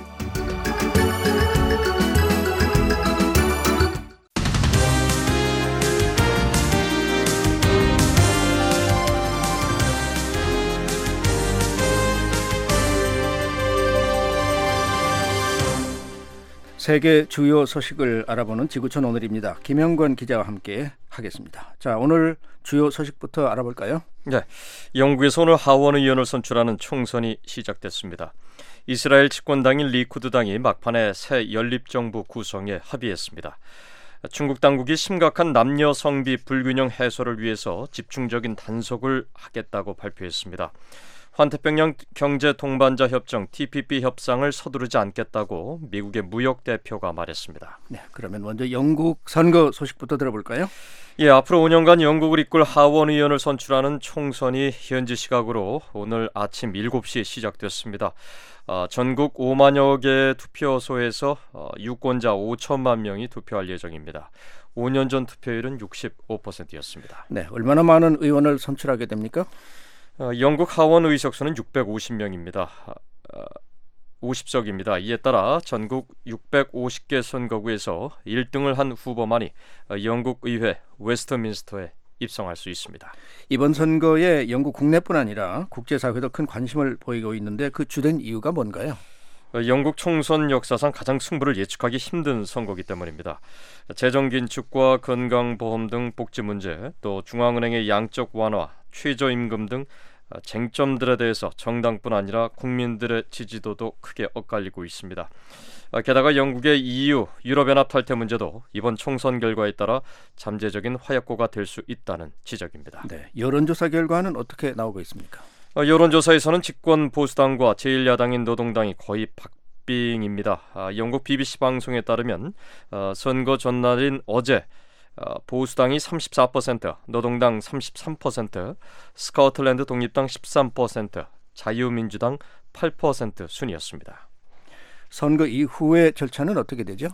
S4: 세계 주요 소식을 알아보는 지구촌 오늘입니다. 김영권 기자와 함께 하겠습니다. 자, 오늘 주요 소식부터 알아볼까요?
S22: 네, 영국에서 오늘 하원 의원을 선출하는 총선이 시작됐습니다. 이스라엘 집권당인 리쿠드당이 막판에 새 연립정부 구성에 합의했습니다. 중국 당국이 심각한 남녀 성비 불균형 해소를 위해서 집중적인 단속을 하겠다고 발표했습니다. 환태평양 경제 동반자 협정 티피피 협상을 서두르지 않겠다고 미국의 무역 대표가 말했습니다.
S4: 네, 그러면 먼저 영국 선거 소식부터 들어볼까요?
S22: 예, 앞으로 오 년간 영국을 이끌 하원 의원을 선출하는 총선이 현지 시각으로 오늘 아침 일곱 시에 시작됐습니다. 어, 전국 오만여 개 투표소에서 어, 유권자 오천만 명이 투표할 예정입니다. 오 년 전 투표율은 육십오 퍼센트였습니다.
S4: 네, 얼마나 많은 의원을 선출하게 됩니까?
S22: 어, 영국 하원 의석수는 육백오십 명입니다. 어, 오십 석입니다. 이에 따라 전국 육백오십 개 선거구에서 일 등을 한 후보만이 어, 영국 의회 웨스트민스터에 입성할 수 있습니다.
S4: 이번 선거에 영국 국내뿐 아니라 국제사회도 큰 관심을 보이고 있는데 그 주된 이유가 뭔가요?
S22: 어, 영국 총선 역사상 가장 승부를 예측하기 힘든 선거이기 때문입니다. 재정 긴축과 건강보험 등 복지 문제, 또 중앙은행의 양적 완화, 최저임금 등 쟁점들에 대해서 정당뿐 아니라 국민들의 지지도도 크게 엇갈리고 있습니다. 게다가 영국의 이유, 유럽연합 탈퇴 문제도 이번 총선 결과에 따라 잠재적인 화약고가 될 수 있다는 지적입니다.
S4: 네, 여론조사 결과는 어떻게 나오고 있습니까?
S22: 여론조사에서는 집권 보수당과 제일 야당인 노동당이 거의 박빙입니다. 영국 비비씨 방송에 따르면 선거 전날인 어제 보수당이 삼십사 퍼센트, 노동당 삼십삼 퍼센트, 스코틀랜드 독립당 십삼 퍼센트, 자유민주당 팔 퍼센트 순이었습니다.
S4: 선거 이후의 절차는 어떻게 되죠?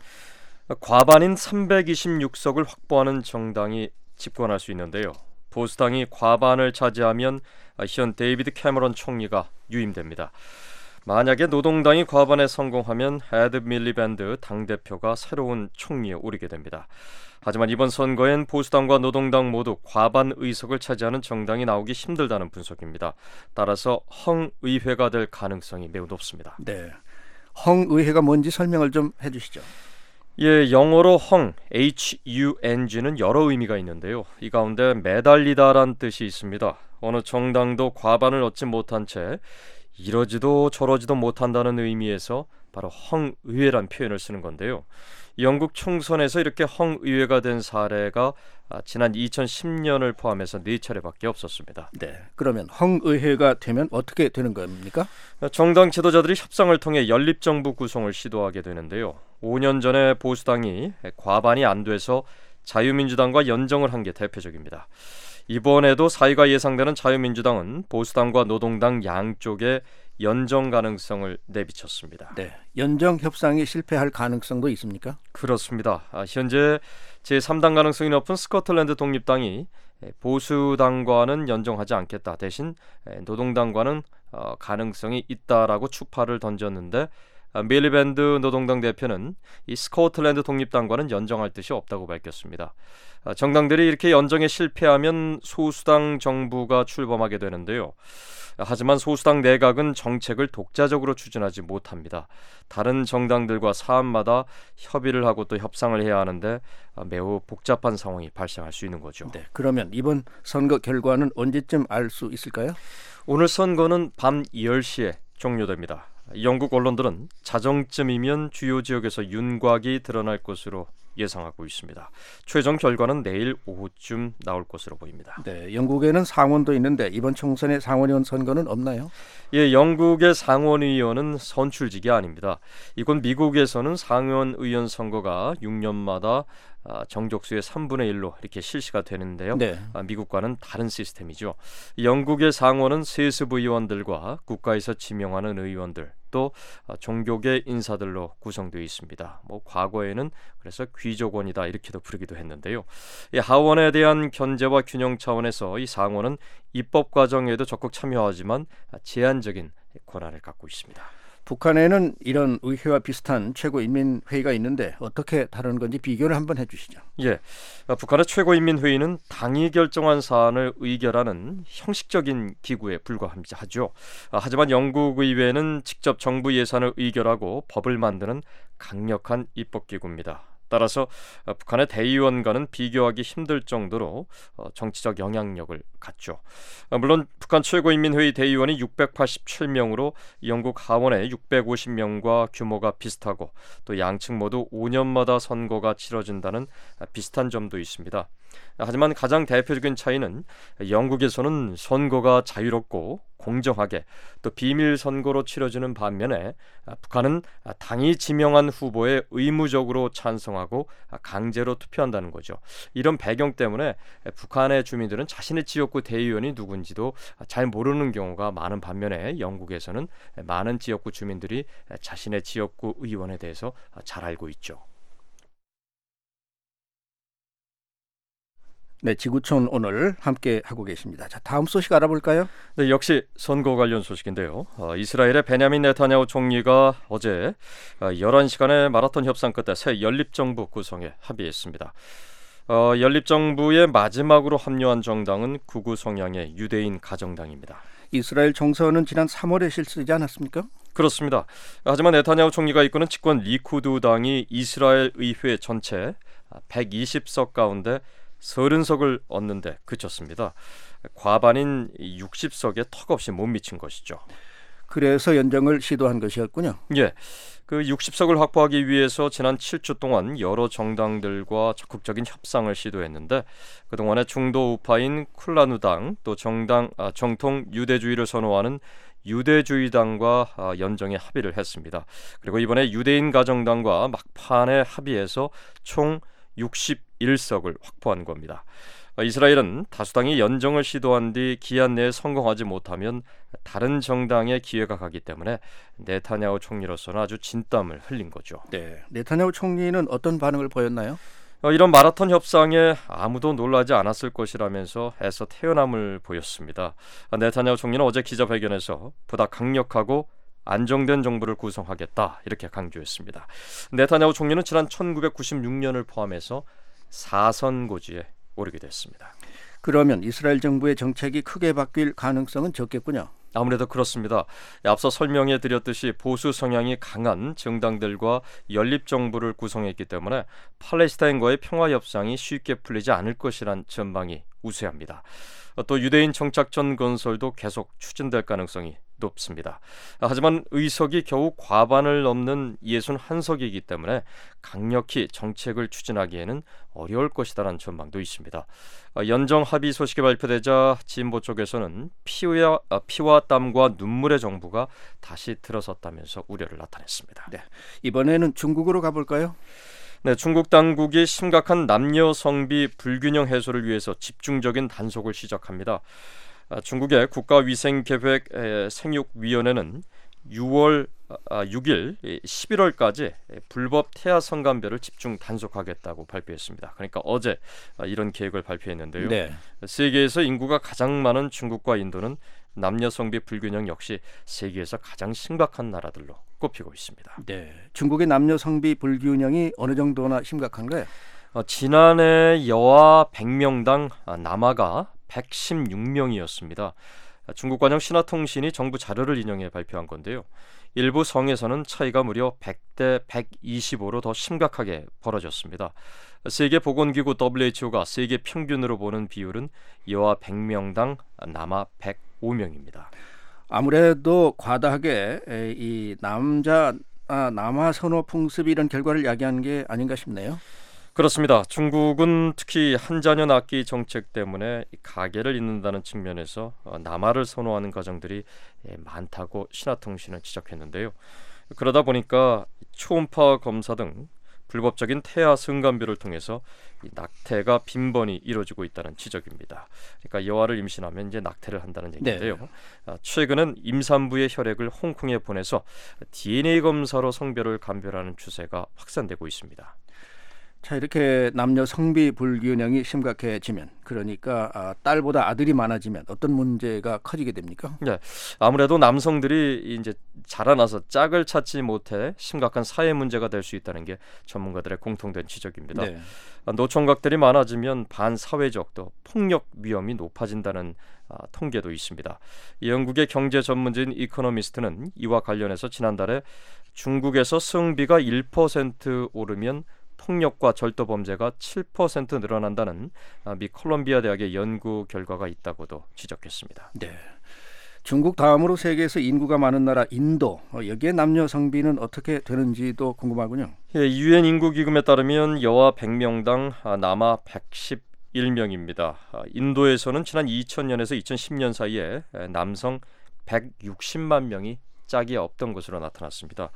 S22: 과반인 삼백이십육 석을 확보하는 정당이 집권할 수 있는데요. 보수당이 과반을 차지하면 현 데이비드 캐머런 총리가 유임됩니다. 만약에 노동당이 과반에 성공하면 에드 밀리밴드 당대표가 새로운 총리에 오르게 됩니다. 하지만 이번 선거엔 보수당과 노동당 모두 과반 의석을 차지하는 정당이 나오기 힘들다는 분석입니다. 따라서 헝의회가 될 가능성이 매우 높습니다.
S4: 네, 헝의회가 뭔지 설명을 좀 해주시죠.
S22: 예, 영어로 헝, 에이치유엔지는 여러 의미가 있는데요. 이 가운데 매달리다란 뜻이 있습니다. 어느 정당도 과반을 얻지 못한 채 이러지도 저러지도 못한다는 의미에서 바로 헝의회란 표현을 쓰는 건데요. 영국 총선에서 이렇게 헝의회가 된 사례가 지난 이천십 년을 포함해서 네 차례밖에 없었습니다.
S4: 네, 그러면 헝의회가 되면 어떻게 되는 겁니까?
S22: 정당 지도자들이 협상을 통해 연립정부 구성을 시도하게 되는데요. 오 년 전에 보수당이 과반이 안 돼서 자유민주당과 연정을 한 게 대표적입니다. 이번에도 사의가 예상되는 자유민주당은 보수당과 노동당 양쪽에 연정 가능성을 내비쳤습니다.
S4: 네, 연정 협상이 실패할 가능성도 있습니까?
S22: 그렇습니다. 아, 현재 제삼 당 가능성이 높은 스코틀랜드 독립당이 보수당과는 연정하지 않겠다. 대신 노동당과는 어, 가능성이 있다라고 추파를 던졌는데 밀리밴드 노동당 대표는 이 스코틀랜드 독립당과는 연정할 뜻이 없다고 밝혔습니다. 정당들이 이렇게 연정에 실패하면 소수당 정부가 출범하게 되는데요. 하지만 소수당 내각은 정책을 독자적으로 추진하지 못합니다. 다른 정당들과 사안마다 협의를 하고 또 협상을 해야 하는데 매우 복잡한 상황이 발생할 수 있는 거죠.
S4: 네, 그러면 이번 선거 결과는 언제쯤 알 수 있을까요?
S22: 오늘 선거는 밤 열 시에 종료됩니다. 영국 언론들은 자정쯤이면 주요 지역에서 윤곽이 드러날 것으로 예상하고 있습니다. 최종 결과는 내일 오후쯤 나올 것으로 보입니다.
S4: 네, 영국에는 상원도 있는데 이번 총선에 상원의원 선거는 없나요?
S22: 예, 영국의 상원의원은 선출직이 아닙니다. 이건 미국에서는 상원의원 선거가 육 년마다 정족수의 삼분의 일로 이렇게 실시가 되는데요.
S4: 네.
S22: 미국과는 다른 시스템이죠. 영국의 상원은 세습 의원들과 국가에서 지명하는 의원들 또 종교계 인사들로 구성되어 있습니다. 뭐 과거에는 그래서 귀족원이다 이렇게도 부르기도 했는데요. 이 하원에 대한 견제와 균형 차원에서 이 상원은 입법 과정에도 적극 참여하지만 제한적인 권한을 갖고 있습니다.
S4: 북한에는 이런 의회와 비슷한 최고인민회의가 있는데 어떻게 다른 건지 비교를 한번 해주시죠.
S22: 예, 북한의 최고인민회의는 당이 결정한 사안을 의결하는 형식적인 기구에 불과하죠. 하지만 영국 의회는 직접 정부 예산을 의결하고 법을 만드는 강력한 입법기구입니다. 따라서 북한의 대의원과는 비교하기 힘들 정도로 정치적 영향력을 갖죠. 물론 북한 최고인민회의 대의원이 육백팔십칠 명으로 영국 하원의 육백오십 명과 규모가 비슷하고 또 양측 모두 오 년마다 선거가 치러진다는 비슷한 점도 있습니다. 하지만 가장 대표적인 차이는 영국에서는 선거가 자유롭고 공정하게 또 비밀 선거로 치러지는 반면에 북한은 당이 지명한 후보에 의무적으로 찬성하고 강제로 투표한다는 거죠. 이런 배경 때문에 북한의 주민들은 자신의 지역구 대의원이 누군지도 잘 모르는 경우가 많은 반면에 영국에서는 많은 지역구 주민들이 자신의 지역구 의원에 대해서 잘 알고 있죠.
S4: 네, 지구촌 오늘 함께 하고 계십니다. 자, 다음 소식 알아볼까요?
S22: 네, 역시 선거 관련 소식인데요. 어, 이스라엘의 베냐민 네타냐후 총리가 어제 어, 열한 시간의 마라톤 협상 끝에 새 연립정부 구성에 합의했습니다. 어, 연립정부의 마지막으로 합류한 정당은 극우 성향의 유대인 가정당입니다.
S4: 이스라엘 총선은 지난 삼월에 실시되지 않았습니까?
S22: 그렇습니다. 하지만 네타냐후 총리가 이끄는 집권 리쿠드 당이 이스라엘 의회 전체 백이십 석 가운데 삼십 석을 얻는데 그쳤습니다. 과반인 육십 석에 턱없이 못 미친 것이죠.
S4: 그래서 연정을 시도한 것이었군요.
S22: 예, 그 육십 석을 확보하기 위해서 지난 칠 주 동안 여러 정당들과 적극적인 협상을 시도했는데 그동안에 중도 우파인 쿨라누당 또 정당 아, 정통 유대주의를 선호하는 유대주의당과 아, 연정에 합의를 했습니다. 그리고 이번에 유대인 가정당과 막판에 합의해서 총 육십일 석을 확보한 겁니다. 이스라엘은 다수당이 연정을 시도한 뒤 기한 내에 성공하지 못하면 다른 정당의 기회가 가기 때문에 네타냐후 총리로서는 아주 진땀을 흘린 거죠.
S4: 네, 네타냐후 총리는 어떤 반응을 보였나요?
S22: 어, 이런 마라톤 협상에 아무도 놀라지 않았을 것이라면서 애써 태연함을 보였습니다. 네타냐후 총리는 어제 기자회견에서 보다 강력하고 안정된 정부를 구성하겠다 이렇게 강조했습니다. 네타냐후 총리는 지난 천구백구십육 년을 포함해서 사 선 고지에 오르게 됐습니다.
S4: 그러면 이스라엘 정부의 정책이 크게 바뀔 가능성은 적겠군요.
S22: 아무래도 그렇습니다. 앞서 설명해 드렸듯이 보수 성향이 강한 정당들과 연립정부를 구성했기 때문에 팔레스타인과의 평화협상이 쉽게 풀리지 않을 것이란 전망이 우세합니다. 또 유대인 정착전 건설도 계속 추진될 가능성이 높습니다. 하지만 의석이 겨우 과반을 넘는 육십일 석이기 때문에 강력히 정책을 추진하기에는 어려울 것이라는 전망도 있습니다. 연정 합의 소식이 발표되자 진보 쪽에서는 피와, 피와 땀과 눈물의 정부가 다시 들어섰다면서 우려를 나타냈습니다.
S4: 네, 이번에는 중국으로 가볼까요?
S22: 네, 중국 당국이 심각한 남녀 성비 불균형 해소를 위해서 집중적인 단속을 시작합니다. 중국의 국가위생계획 생육위원회는 유월 육 일 십일월까지 불법 태아 성감별을 집중 단속하겠다고 발표했습니다. 그러니까 어제 이런 계획을 발표했는데요.
S4: 네.
S22: 세계에서 인구가 가장 많은 중국과 인도는 남녀 성비 불균형 역시 세계에서 가장 심각한 나라들로 꼽히고 있습니다.
S4: 네, 중국의 남녀 성비 불균형이 어느 정도나 심각한가요?
S22: 어, 지난해 여아 백 명당 남아가 백십육 명이었습니다. 중국 관영 신화통신이 정부 자료를 인용해 발표한 건데요. 일부 성에서는 차이가 무려 백 대 백이십오로 더 심각하게 벌어졌습니다. 세계보건기구 더블유에이치오가 세계 평균으로 보는 비율은 여아 백 명당 남아 백오 명입니다.
S4: 아무래도 과다하게 이 남자 아, 남아 선호 풍습이 이런 결과를 야기하는 게 아닌가 싶네요.
S22: 그렇습니다. 중국은 특히 한자녀 낳기 정책 때문에 가계를 잇는다는 측면에서 남아를 선호하는 가정들이 많다고 신화통신은 지적했는데요. 그러다 보니까 초음파 검사 등 불법적인 태아 승간비를 통해서 이 낙태가 빈번히 이루어지고 있다는 지적입니다. 그러니까 여아를 임신하면 이제 낙태를 한다는 얘기인데요. 네. 아, 최근은 임산부의 혈액을 홍콩에 보내서 디엔에이 검사로 성별을 감별하는 추세가 확산되고 있습니다.
S4: 자, 이렇게 남녀 성비 불균형이 심각해지면, 그러니까 아, 딸보다 아들이 많아지면 어떤 문제가 커지게 됩니까?
S22: 네, 아무래도 남성들이 이제 자라나서 짝을 찾지 못해 심각한 사회 문제가 될 수 있다는 게 전문가들의 공통된 지적입니다. 네. 노총각들이 많아지면 반사회적 또 폭력 위험이 높아진다는 아, 통계도 있습니다. 영국의 경제 전문지인 이코노미스트는 이와 관련해서 지난달에 중국에서 성비가 일 퍼센트 오르면 폭력과 절도 범죄가 칠 퍼센트 늘어난다는 미 콜롬비아 대학의 연구 결과가 있다고도 지적했습니다.
S4: 네. 중국 다음으로 세계에서 인구가 많은 나라 인도, 여기에 남녀 성비는 어떻게 되는지도 궁금하군요.
S22: 예, 유엔 인구기금에 따르면 여아 백 명당 남아 백십일 명입니다. 인도에서는 지난 이천 년에서 이천십 년 사이에 남성 백육십만 명이 짝이 없던 것으로 나타났습니다.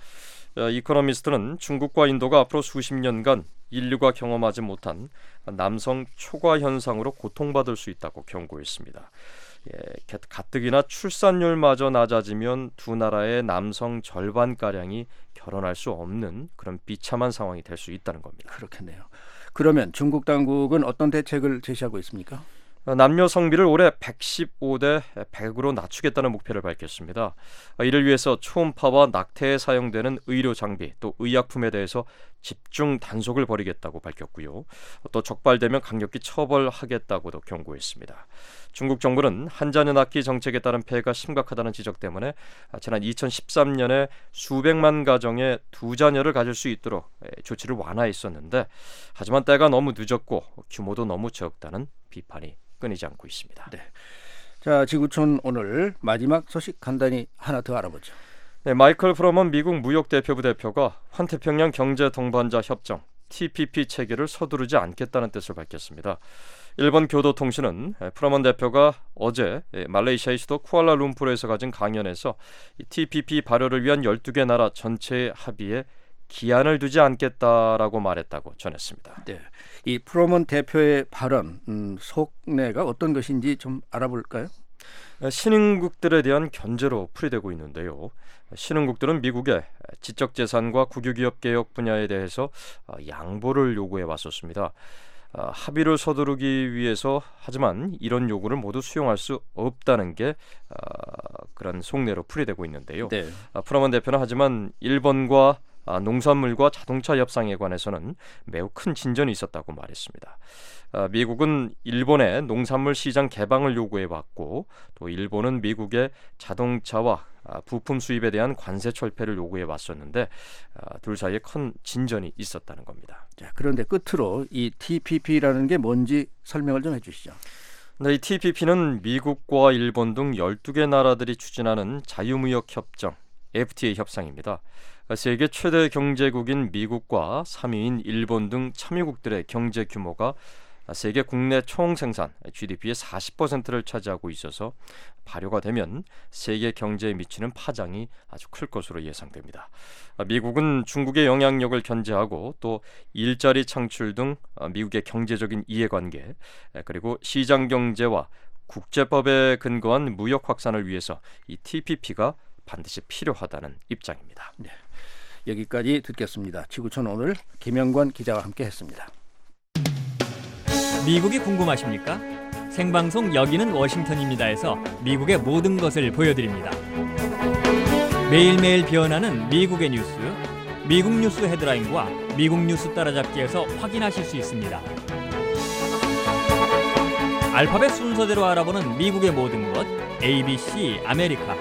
S22: 이코노미스트는 중국과 인도가 앞으로 수십 년간 인류가 경험하지 못한 남성 초과 현상으로 고통받을 수 있다고 경고했습니다. 예, 가뜩이나 출산율마저 낮아지면 두 나라의 남성 절반가량이 결혼할 수 없는 그런 비참한 상황이 될 수 있다는 겁니다.
S4: 그렇겠네요. 그러면 중국 당국은 어떤 대책을 제시하고 있습니까?
S22: 남녀 성비를 올해 백십오 대 백으로 낮추겠다는 목표를 밝혔습니다. 이를 위해서 초음파와 낙태에 사용되는 의료 장비 또 의약품에 대해서 집중 단속을 벌이겠다고 밝혔고요. 또 적발되면 강력히 처벌하겠다고도 경고했습니다. 중국 정부는 한자녀 낳기 정책에 따른 폐해가 심각하다는 지적 때문에 지난 이천십삼 년에 수백만 가정에 두 자녀를 가질 수 있도록 조치를 완화했었는데, 하지만 때가 너무 늦었고 규모도 너무 적다는 비판이 끊이지 않고 있습니다.
S4: 네. 자, 지구촌 오늘 마지막 소식 간단히 하나 더 알아보죠.
S22: 네, 마이클 프로먼 미국 무역대표부 대표가 환태평양 경제 동반자 협정 티피피 체결을 서두르지 않겠다는 뜻을 밝혔습니다. 일본 교도통신은 프로먼 대표가 어제 말레이시아의 수도 쿠알라룸푸르에서 가진 강연에서 티피피 발효를 위한 열두 개 나라 전체의 합의에 기한을 두지 않겠다라고 말했다고 전했습니다.
S4: 네, 이 프로먼 대표의 발언 음, 속내가 어떤 것인지 좀 알아볼까요?
S22: 신흥국들에 대한 견제로 풀이되고 있는데요. 신흥국들은 미국의 지적재산과 국유기업 개혁 분야에 대해서 양보를 요구해 왔었습니다. 합의를 서두르기 위해서, 하지만 이런 요구를 모두 수용할 수 없다는 게 그런 속내로 풀이되고 있는데요. 네. 프로먼 대표는 하지만 일본과 아, 농산물과 자동차 협상에 관해서는 매우 큰 진전이 있었다고 말했습니다. 아, 미국은 일본의 농산물 시장 개방을 요구해왔고, 또 일본은 미국의 자동차와 아, 부품 수입에 대한 관세 철폐를 요구해왔었는데 아, 둘 사이에 큰 진전이 있었다는 겁니다.
S4: 자, 그런데 끝으로 이 티피피라는 게 뭔지 설명을 좀 해주시죠.
S22: 네, 이 티피피는 미국과 일본 등 열두 개 나라들이 추진하는 자유무역 협정 에프티에이 협상입니다. 세계 최대 경제국인 미국과 삼 위인 일본 등 참여국들의 경제 규모가 세계 국내 총생산 지디피의 사십 퍼센트를 차지하고 있어서 발효가 되면 세계 경제에 미치는 파장이 아주 클 것으로 예상됩니다. 미국은 중국의 영향력을 견제하고 또 일자리 창출 등 미국의 경제적인 이해관계, 그리고 시장 경제와 국제법에 근거한 무역 확산을 위해서 이 티피피가 반드시 필요하다는 입장입니다.
S4: 네, 여기까지 듣겠습니다. 지구촌 오늘 김영관 기자와 함께했습니다.
S3: 미국이 궁금하십니까? 생방송 여기는 워싱턴입니다에서 미국의 모든 것을 보여드립니다. 매일매일 변하는 미국의 뉴스, 미국 뉴스 헤드라인과 미국 뉴스 따라잡기에서 확인하실 수 있습니다. 알파벳 순서대로 알아보는 미국의 모든 것, 에이비씨 아메리카.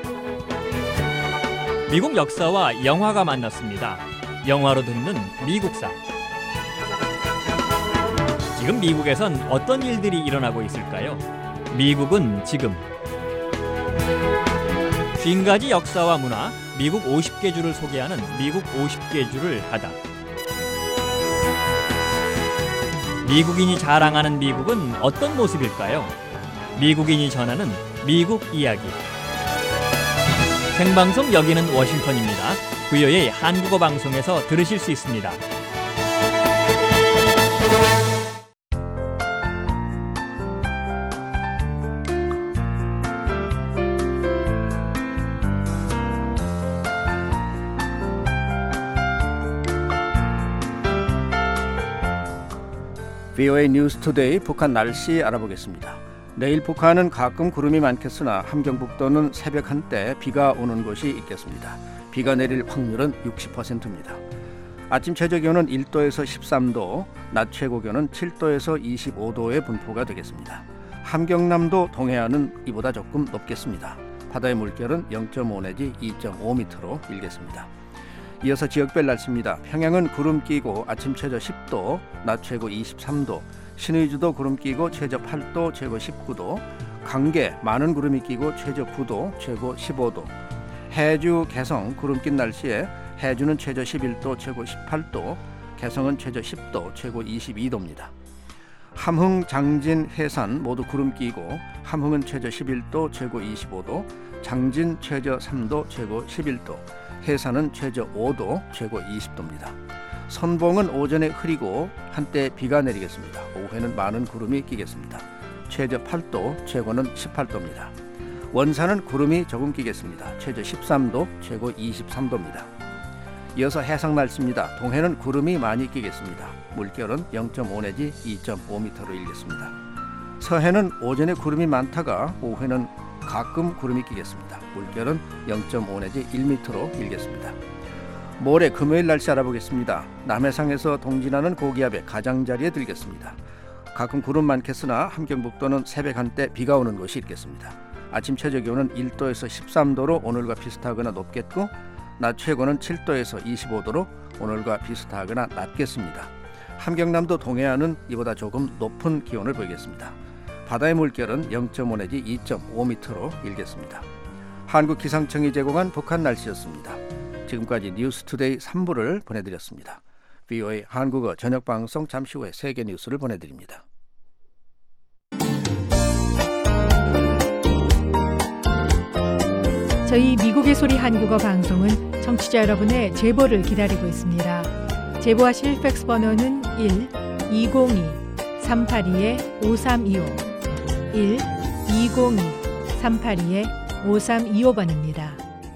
S3: 미국 역사와 영화가 만났습니다. 영화로 듣는 미국사. 지금 미국에선 어떤 일들이 일어나고 있을까요? 미국은 지금. 오십 가지 역사와 문화, 미국 오십 개 주를 소개하는 미국 오십 개 주를 하다. 미국인이 자랑하는 미국은 어떤 모습일까요? 미국인이 전하는 미국 이야기. 생방송 여기는 워싱턴입니다. 브이오에이 한국어 방송에서 들으실 수 있습니다.
S4: 브이오에이 뉴스투데이 북한 날씨 알아보겠습니다. 내일 북한은 가끔 구름이 많겠으나 함경북도는 새벽 한때 비가 오는 곳이 있겠습니다. 비가 내릴 확률은 육십 퍼센트입니다. 아침 최저기온은 일 도에서 십삼 도, 낮 최고기온은 칠 도에서 이십오 도의 분포가 되겠습니다. 함경남도 동해안은 이보다 조금 높겠습니다. 바다의 물결은 영 점 오 내지 이 점 오 미터로 일겠습니다. 이어서 지역별 날씨입니다. 평양은 구름 끼고 아침 최저 십 도, 낮 최고 이십삼 도, 신의주도 구름 끼고 최저 팔 도, 최고 십구 도, 강계 많은 구름이 끼고 최저 구 도, 최고 십오 도, 해주, 개성 구름 낀 날씨에 해주는 최저 십일 도, 최고 십팔 도, 개성은 최저 십 도, 최고 이십이 도입니다. 함흥, 장진, 해산 모두 구름 끼고 함흥은 최저 십일 도, 최고 이십오 도, 장진 최저 삼 도, 최고 십일 도, 해산은 최저 오 도, 최고 이십 도입니다. 선봉은 오전에 흐리고 한때 비가 내리겠습니다. 오후에는 많은 구름이 끼겠습니다. 최저 팔 도, 최고는 십팔 도입니다. 원산은 구름이 조금 끼겠습니다. 최저 십삼 도, 최고 이십삼 도입니다. 이어서 해상 날씨입니다. 동해는 구름이 많이 끼겠습니다. 물결은 영 점 오 내지 이 점 오 미터로 일겠습니다. 서해는 오전에 구름이 많다가 오후에는 가끔 구름이 끼겠습니다. 물결은 영 점 오 내지 일 미터로 일겠습니다. 모레 금요일 날씨 알아보겠습니다. 남해상에서 동진하는 고기압의 가장자리에 들겠습니다. 가끔 구름 많겠으나 함경북도는 새벽 한때 비가 오는 곳이 있겠습니다. 아침 최저기온은 일 도에서 십삼 도로 오늘과 비슷하거나 높겠고 낮 최고는 칠 도에서 이십오 도로 오늘과 비슷하거나 낮겠습니다. 함경남도 동해안은 이보다 조금 높은 기온을 보이겠습니다. 바다의 물결은 영 점 오 내지 이 점 오 미터로 일겠습니다. 한국기상청이 제공한 북한 날씨였습니다. 지금까지 뉴스투데이 삼 부를 보내드렸습니다. 브이오에이 한국어 저녁방송 잠시 후에 세계 뉴스를 보내드립니다.
S7: 저희 미국의 소리 한국어 방송은 청취자 여러분의 제보를 기다리고 있습니다. 제보하실 팩스 번호는 일 이공이 삼팔이 오삼이오 일 이공이 삼팔이 오삼이오 번입니다.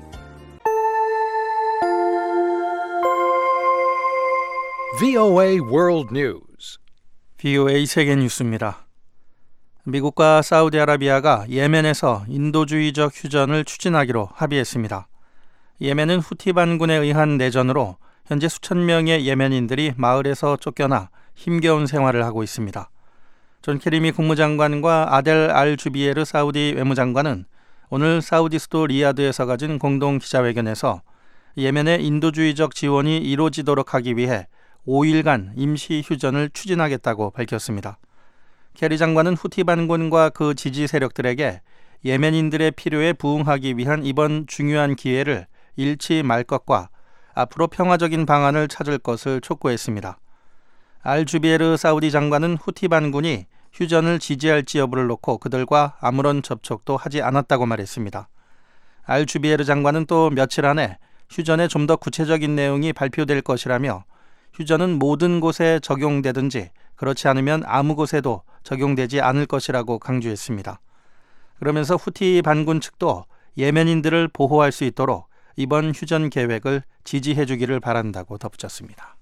S2: 브이오에이 World News. 브이오에이 세계 뉴스입니다. 미국과 사우디아라비아가 예멘에서 인도주의적 휴전을 추진하기로 합의했습니다. 예멘은 후티 반군에 의한 내전으로 현재 수천 명의 예멘인들이 마을에서 쫓겨나 힘겨운 생활을 하고 있습니다. 존 케리 국무장관과 아델 알 주비에르 사우디 외무장관은 오늘 사우디 수도 리야드에서 가진 공동 기자회견에서 예멘의 인도주의적 지원이 이루어지도록 하기 위해 오 일간 임시 휴전을 추진하겠다고 밝혔습니다. 케리 장관은 후티 반군과 그 지지 세력들에게 예멘인들의 필요에 부응하기 위한 이번 중요한 기회를 잃지 말 것과 앞으로 평화적인 방안을 찾을 것을 촉구했습니다. 알 주비에르 사우디 장관은 후티 반군이 휴전을 지지할지 여부를 놓고 그들과 아무런 접촉도 하지 않았다고 말했습니다. 알 주비에르 장관은 또 며칠 안에 휴전에 좀 더 구체적인 내용이 발표될 것이라며 휴전은 모든 곳에 적용되든지 그렇지 않으면 아무 곳에도 적용되지 않을 것이라고 강조했습니다. 그러면서 후티 반군 측도 예멘인들을 보호할 수 있도록 이번 휴전 계획을 지지해 주기를 바란다고 덧붙였습니다.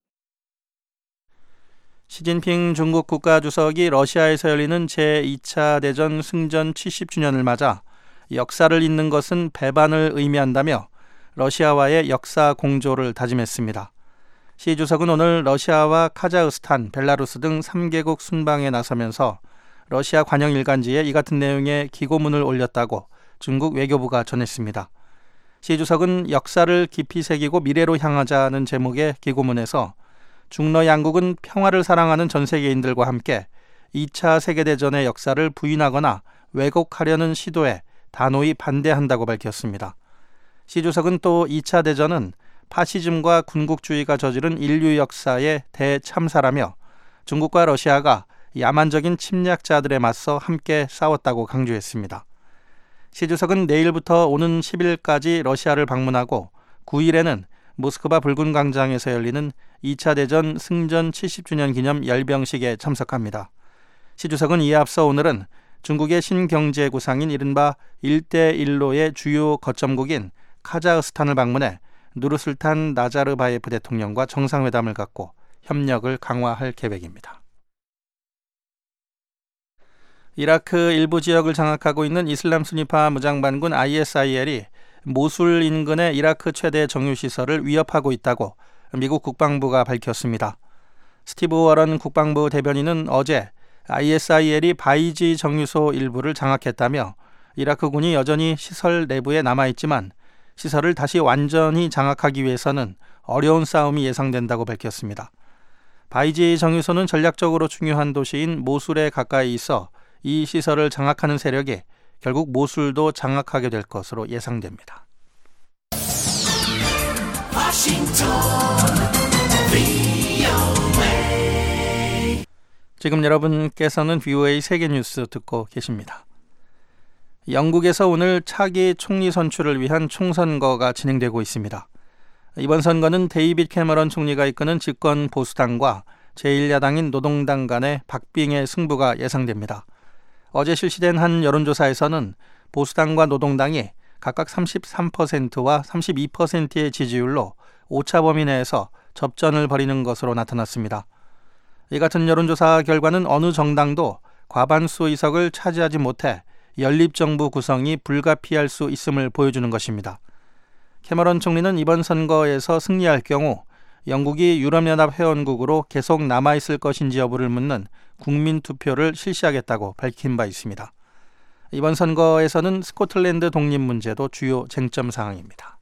S2: 시진핑 중국 국가주석이 러시아에서 열리는 제이 차 대전 승전 칠십 주년을 맞아 역사를 잇는 것은 배반을 의미한다며 러시아와의 역사 공조를 다짐했습니다. 시 주석은 오늘 러시아와 카자흐스탄, 벨라루스 등 삼 개국 순방에 나서면서 러시아 관영 일간지에 이 같은 내용의 기고문을 올렸다고 중국 외교부가 전했습니다. 시 주석은 역사를 깊이 새기고 미래로 향하자는 제목의 기고문에서 중러 양국은 평화를 사랑하는 전 세계인들과 함께 이 차 세계대전의 역사를 부인하거나 왜곡하려는 시도에 단호히 반대한다고 밝혔습니다. 시 주석은 또 이 차 대전은 파시즘과 군국주의가 저지른 인류 역사의 대참사라며 중국과 러시아가 야만적인 침략자들에 맞서 함께 싸웠다고 강조했습니다. 시 주석은 내일부터 오는 십 일까지 러시아를 방문하고 구 일에는 모스크바 붉은 광장에서 열리는 이 차 대전 승전 칠십 주년 기념 열병식에 참석합니다. 시 주석은 이에 앞서 오늘은 중국의 신경제구상인 이른바 일대일로의 주요 거점국인 카자흐스탄을 방문해 누르술탄 나자르바예프 대통령과 정상회담을 갖고 협력을 강화할 계획입니다. 이라크 일부 지역을 장악하고 있는 이슬람 순위파 무장반군 아이에스아이엘이 모술 인근의 이라크 최대 정유시설을 위협하고 있다고 미국 국방부가 밝혔습니다. 스티브 워런 국방부 대변인은 어제 아이에스아이엘이 바이지 정유소 일부를 장악했다며 이라크군이 여전히 시설 내부에 남아있지만 시설을 다시 완전히 장악하기 위해서는 어려운 싸움이 예상된다고 밝혔습니다. 바이지 정유소는 전략적으로 중요한 도시인 모술에 가까이 있어 이 시설을 장악하는 세력이 결국 모술도 장악하게 될 것으로 예상됩니다. 지금 여러분께서는 브이오에이 세계뉴스 듣고 계십니다. 영국에서 오늘 차기 총리 선출을 위한 총선거가 진행되고 있습니다. 이번 선거는 데이빗 캐머런 총리가 이끄는 집권 보수당과 제일 야당인 노동당 간의 박빙의 승부가 예상됩니다. 어제 실시된 한 여론조사에서는 보수당과 노동당이 각각 삼십삼 퍼센트와 삼십이 퍼센트의 지지율로 오차 범위 내에서 접전을 벌이는 것으로 나타났습니다. 이 같은 여론조사 결과는 어느 정당도 과반수 의석을 차지하지 못해 연립정부 구성이 불가피할 수 있음을 보여주는 것입니다. 캐머런 총리는 이번 선거에서 승리할 경우 영국이 유럽연합 회원국으로 계속 남아있을 것인지 여부를 묻는 국민투표를 실시하겠다고 밝힌 바 있습니다. 이번 선거에서는 스코틀랜드 독립 문제도 주요 쟁점 사항입니다.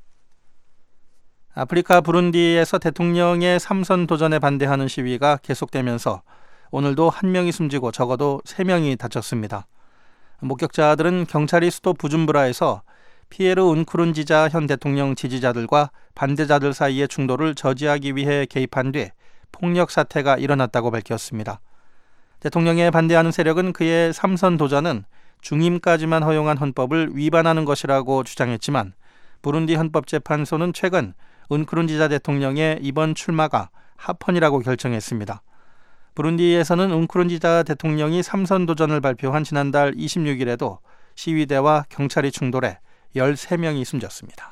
S2: 아프리카 부룬디에서 대통령의 삼선 도전에 반대하는 시위가 계속되면서 오늘도 한 명이 숨지고 적어도 세 명이 다쳤습니다. 목격자들은 경찰이 수도 부줌브라에서 피에르 은쿠룬지자 현 대통령 지지자들과 반대자들 사이의 충돌을 저지하기 위해 개입한 뒤 폭력 사태가 일어났다고 밝혔습니다. 대통령에 반대하는 세력은 그의 삼선 도전은 중임까지만 허용한 헌법을 위반하는 것이라고 주장했지만 부룬디 헌법재판소는 최근 은쿠룬지자 대통령의 이번 출마가 합헌이라고 결정했습니다. 부룬디에서는 은쿠룬지자 대통령이 삼선 도전을 발표한 지난달 이십육 일에도 시위대와 경찰이 충돌해 열세 명이 숨졌습니다.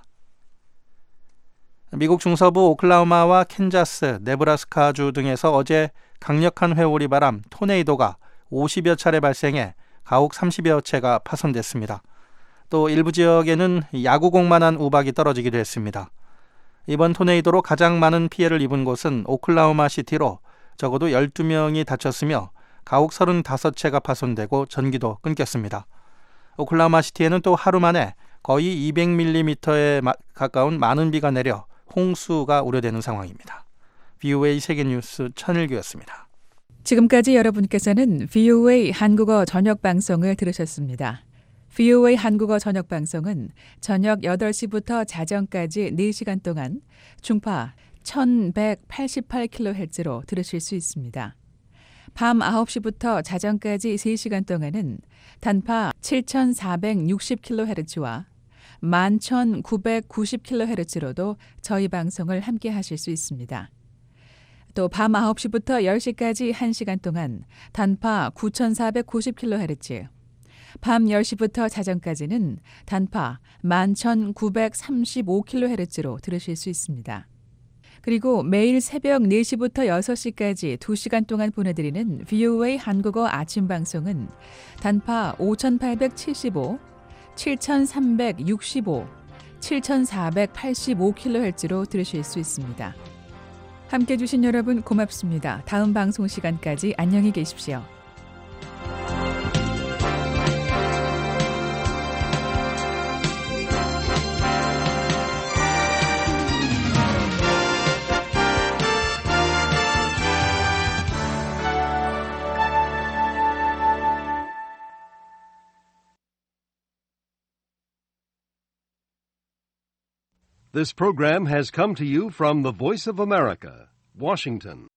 S2: 미국 중서부 오클라호마와 캔자스, 네브라스카주 등에서 어제 강력한 회오리 바람 토네이도가 오십여 차례 발생해 가옥 삼십여 채가 파손됐습니다. 또 일부 지역에는 야구공만한 우박이 떨어지기도 했습니다. 이번 토네이도로 가장 많은 피해를 입은 곳은 오클라호마 시티로 적어도 열두 명이 다쳤으며 가옥 서른다섯 채가 파손되고 전기도 끊겼습니다. 오클라호마 시티에는 또 하루 만에 거의 이백 밀리미터에 가까운 많은 비가 내려 홍수가 우려되는 상황입니다. 브이오에이 세계뉴스 천일규였습니다.
S6: 지금까지 여러분께서는 브이오에이 한국어 저녁 방송을 들으셨습니다. 브이오에이 한국어 저녁 방송은 저녁 여덟 시부터 자정까지 네 시간 동안 중파 천백팔십팔 킬로헤르츠로 들으실 수 있습니다. 밤 아홉 시부터 자정까지 세 시간 동안은 단파 칠천사백육십 킬로헤르츠와 만 천구백구십 킬로헤르츠로도 저희 방송을 함께 하실 수 있습니다. 또 밤 아홉 시부터 열 시까지 한 시간 동안 단파 구천사백구십 킬로헤르츠, 밤 열 시부터 자정까지는 단파 만 천구백삼십오 킬로헤르츠로 들으실 수 있습니다. 그리고 매일 새벽 네 시부터 여섯 시까지 두 시간 동안 보내드리는 브이오에이 한국어 아침 방송은 단파 오천팔백칠십오, 칠천삼백육십오, 칠천사백팔십오 킬로헤르츠로 들으실 수 있습니다. 함께해 주신 여러분 고맙습니다. 다음 방송 시간까지 안녕히 계십시오.
S5: This program has come to you from the Voice of America, Washington.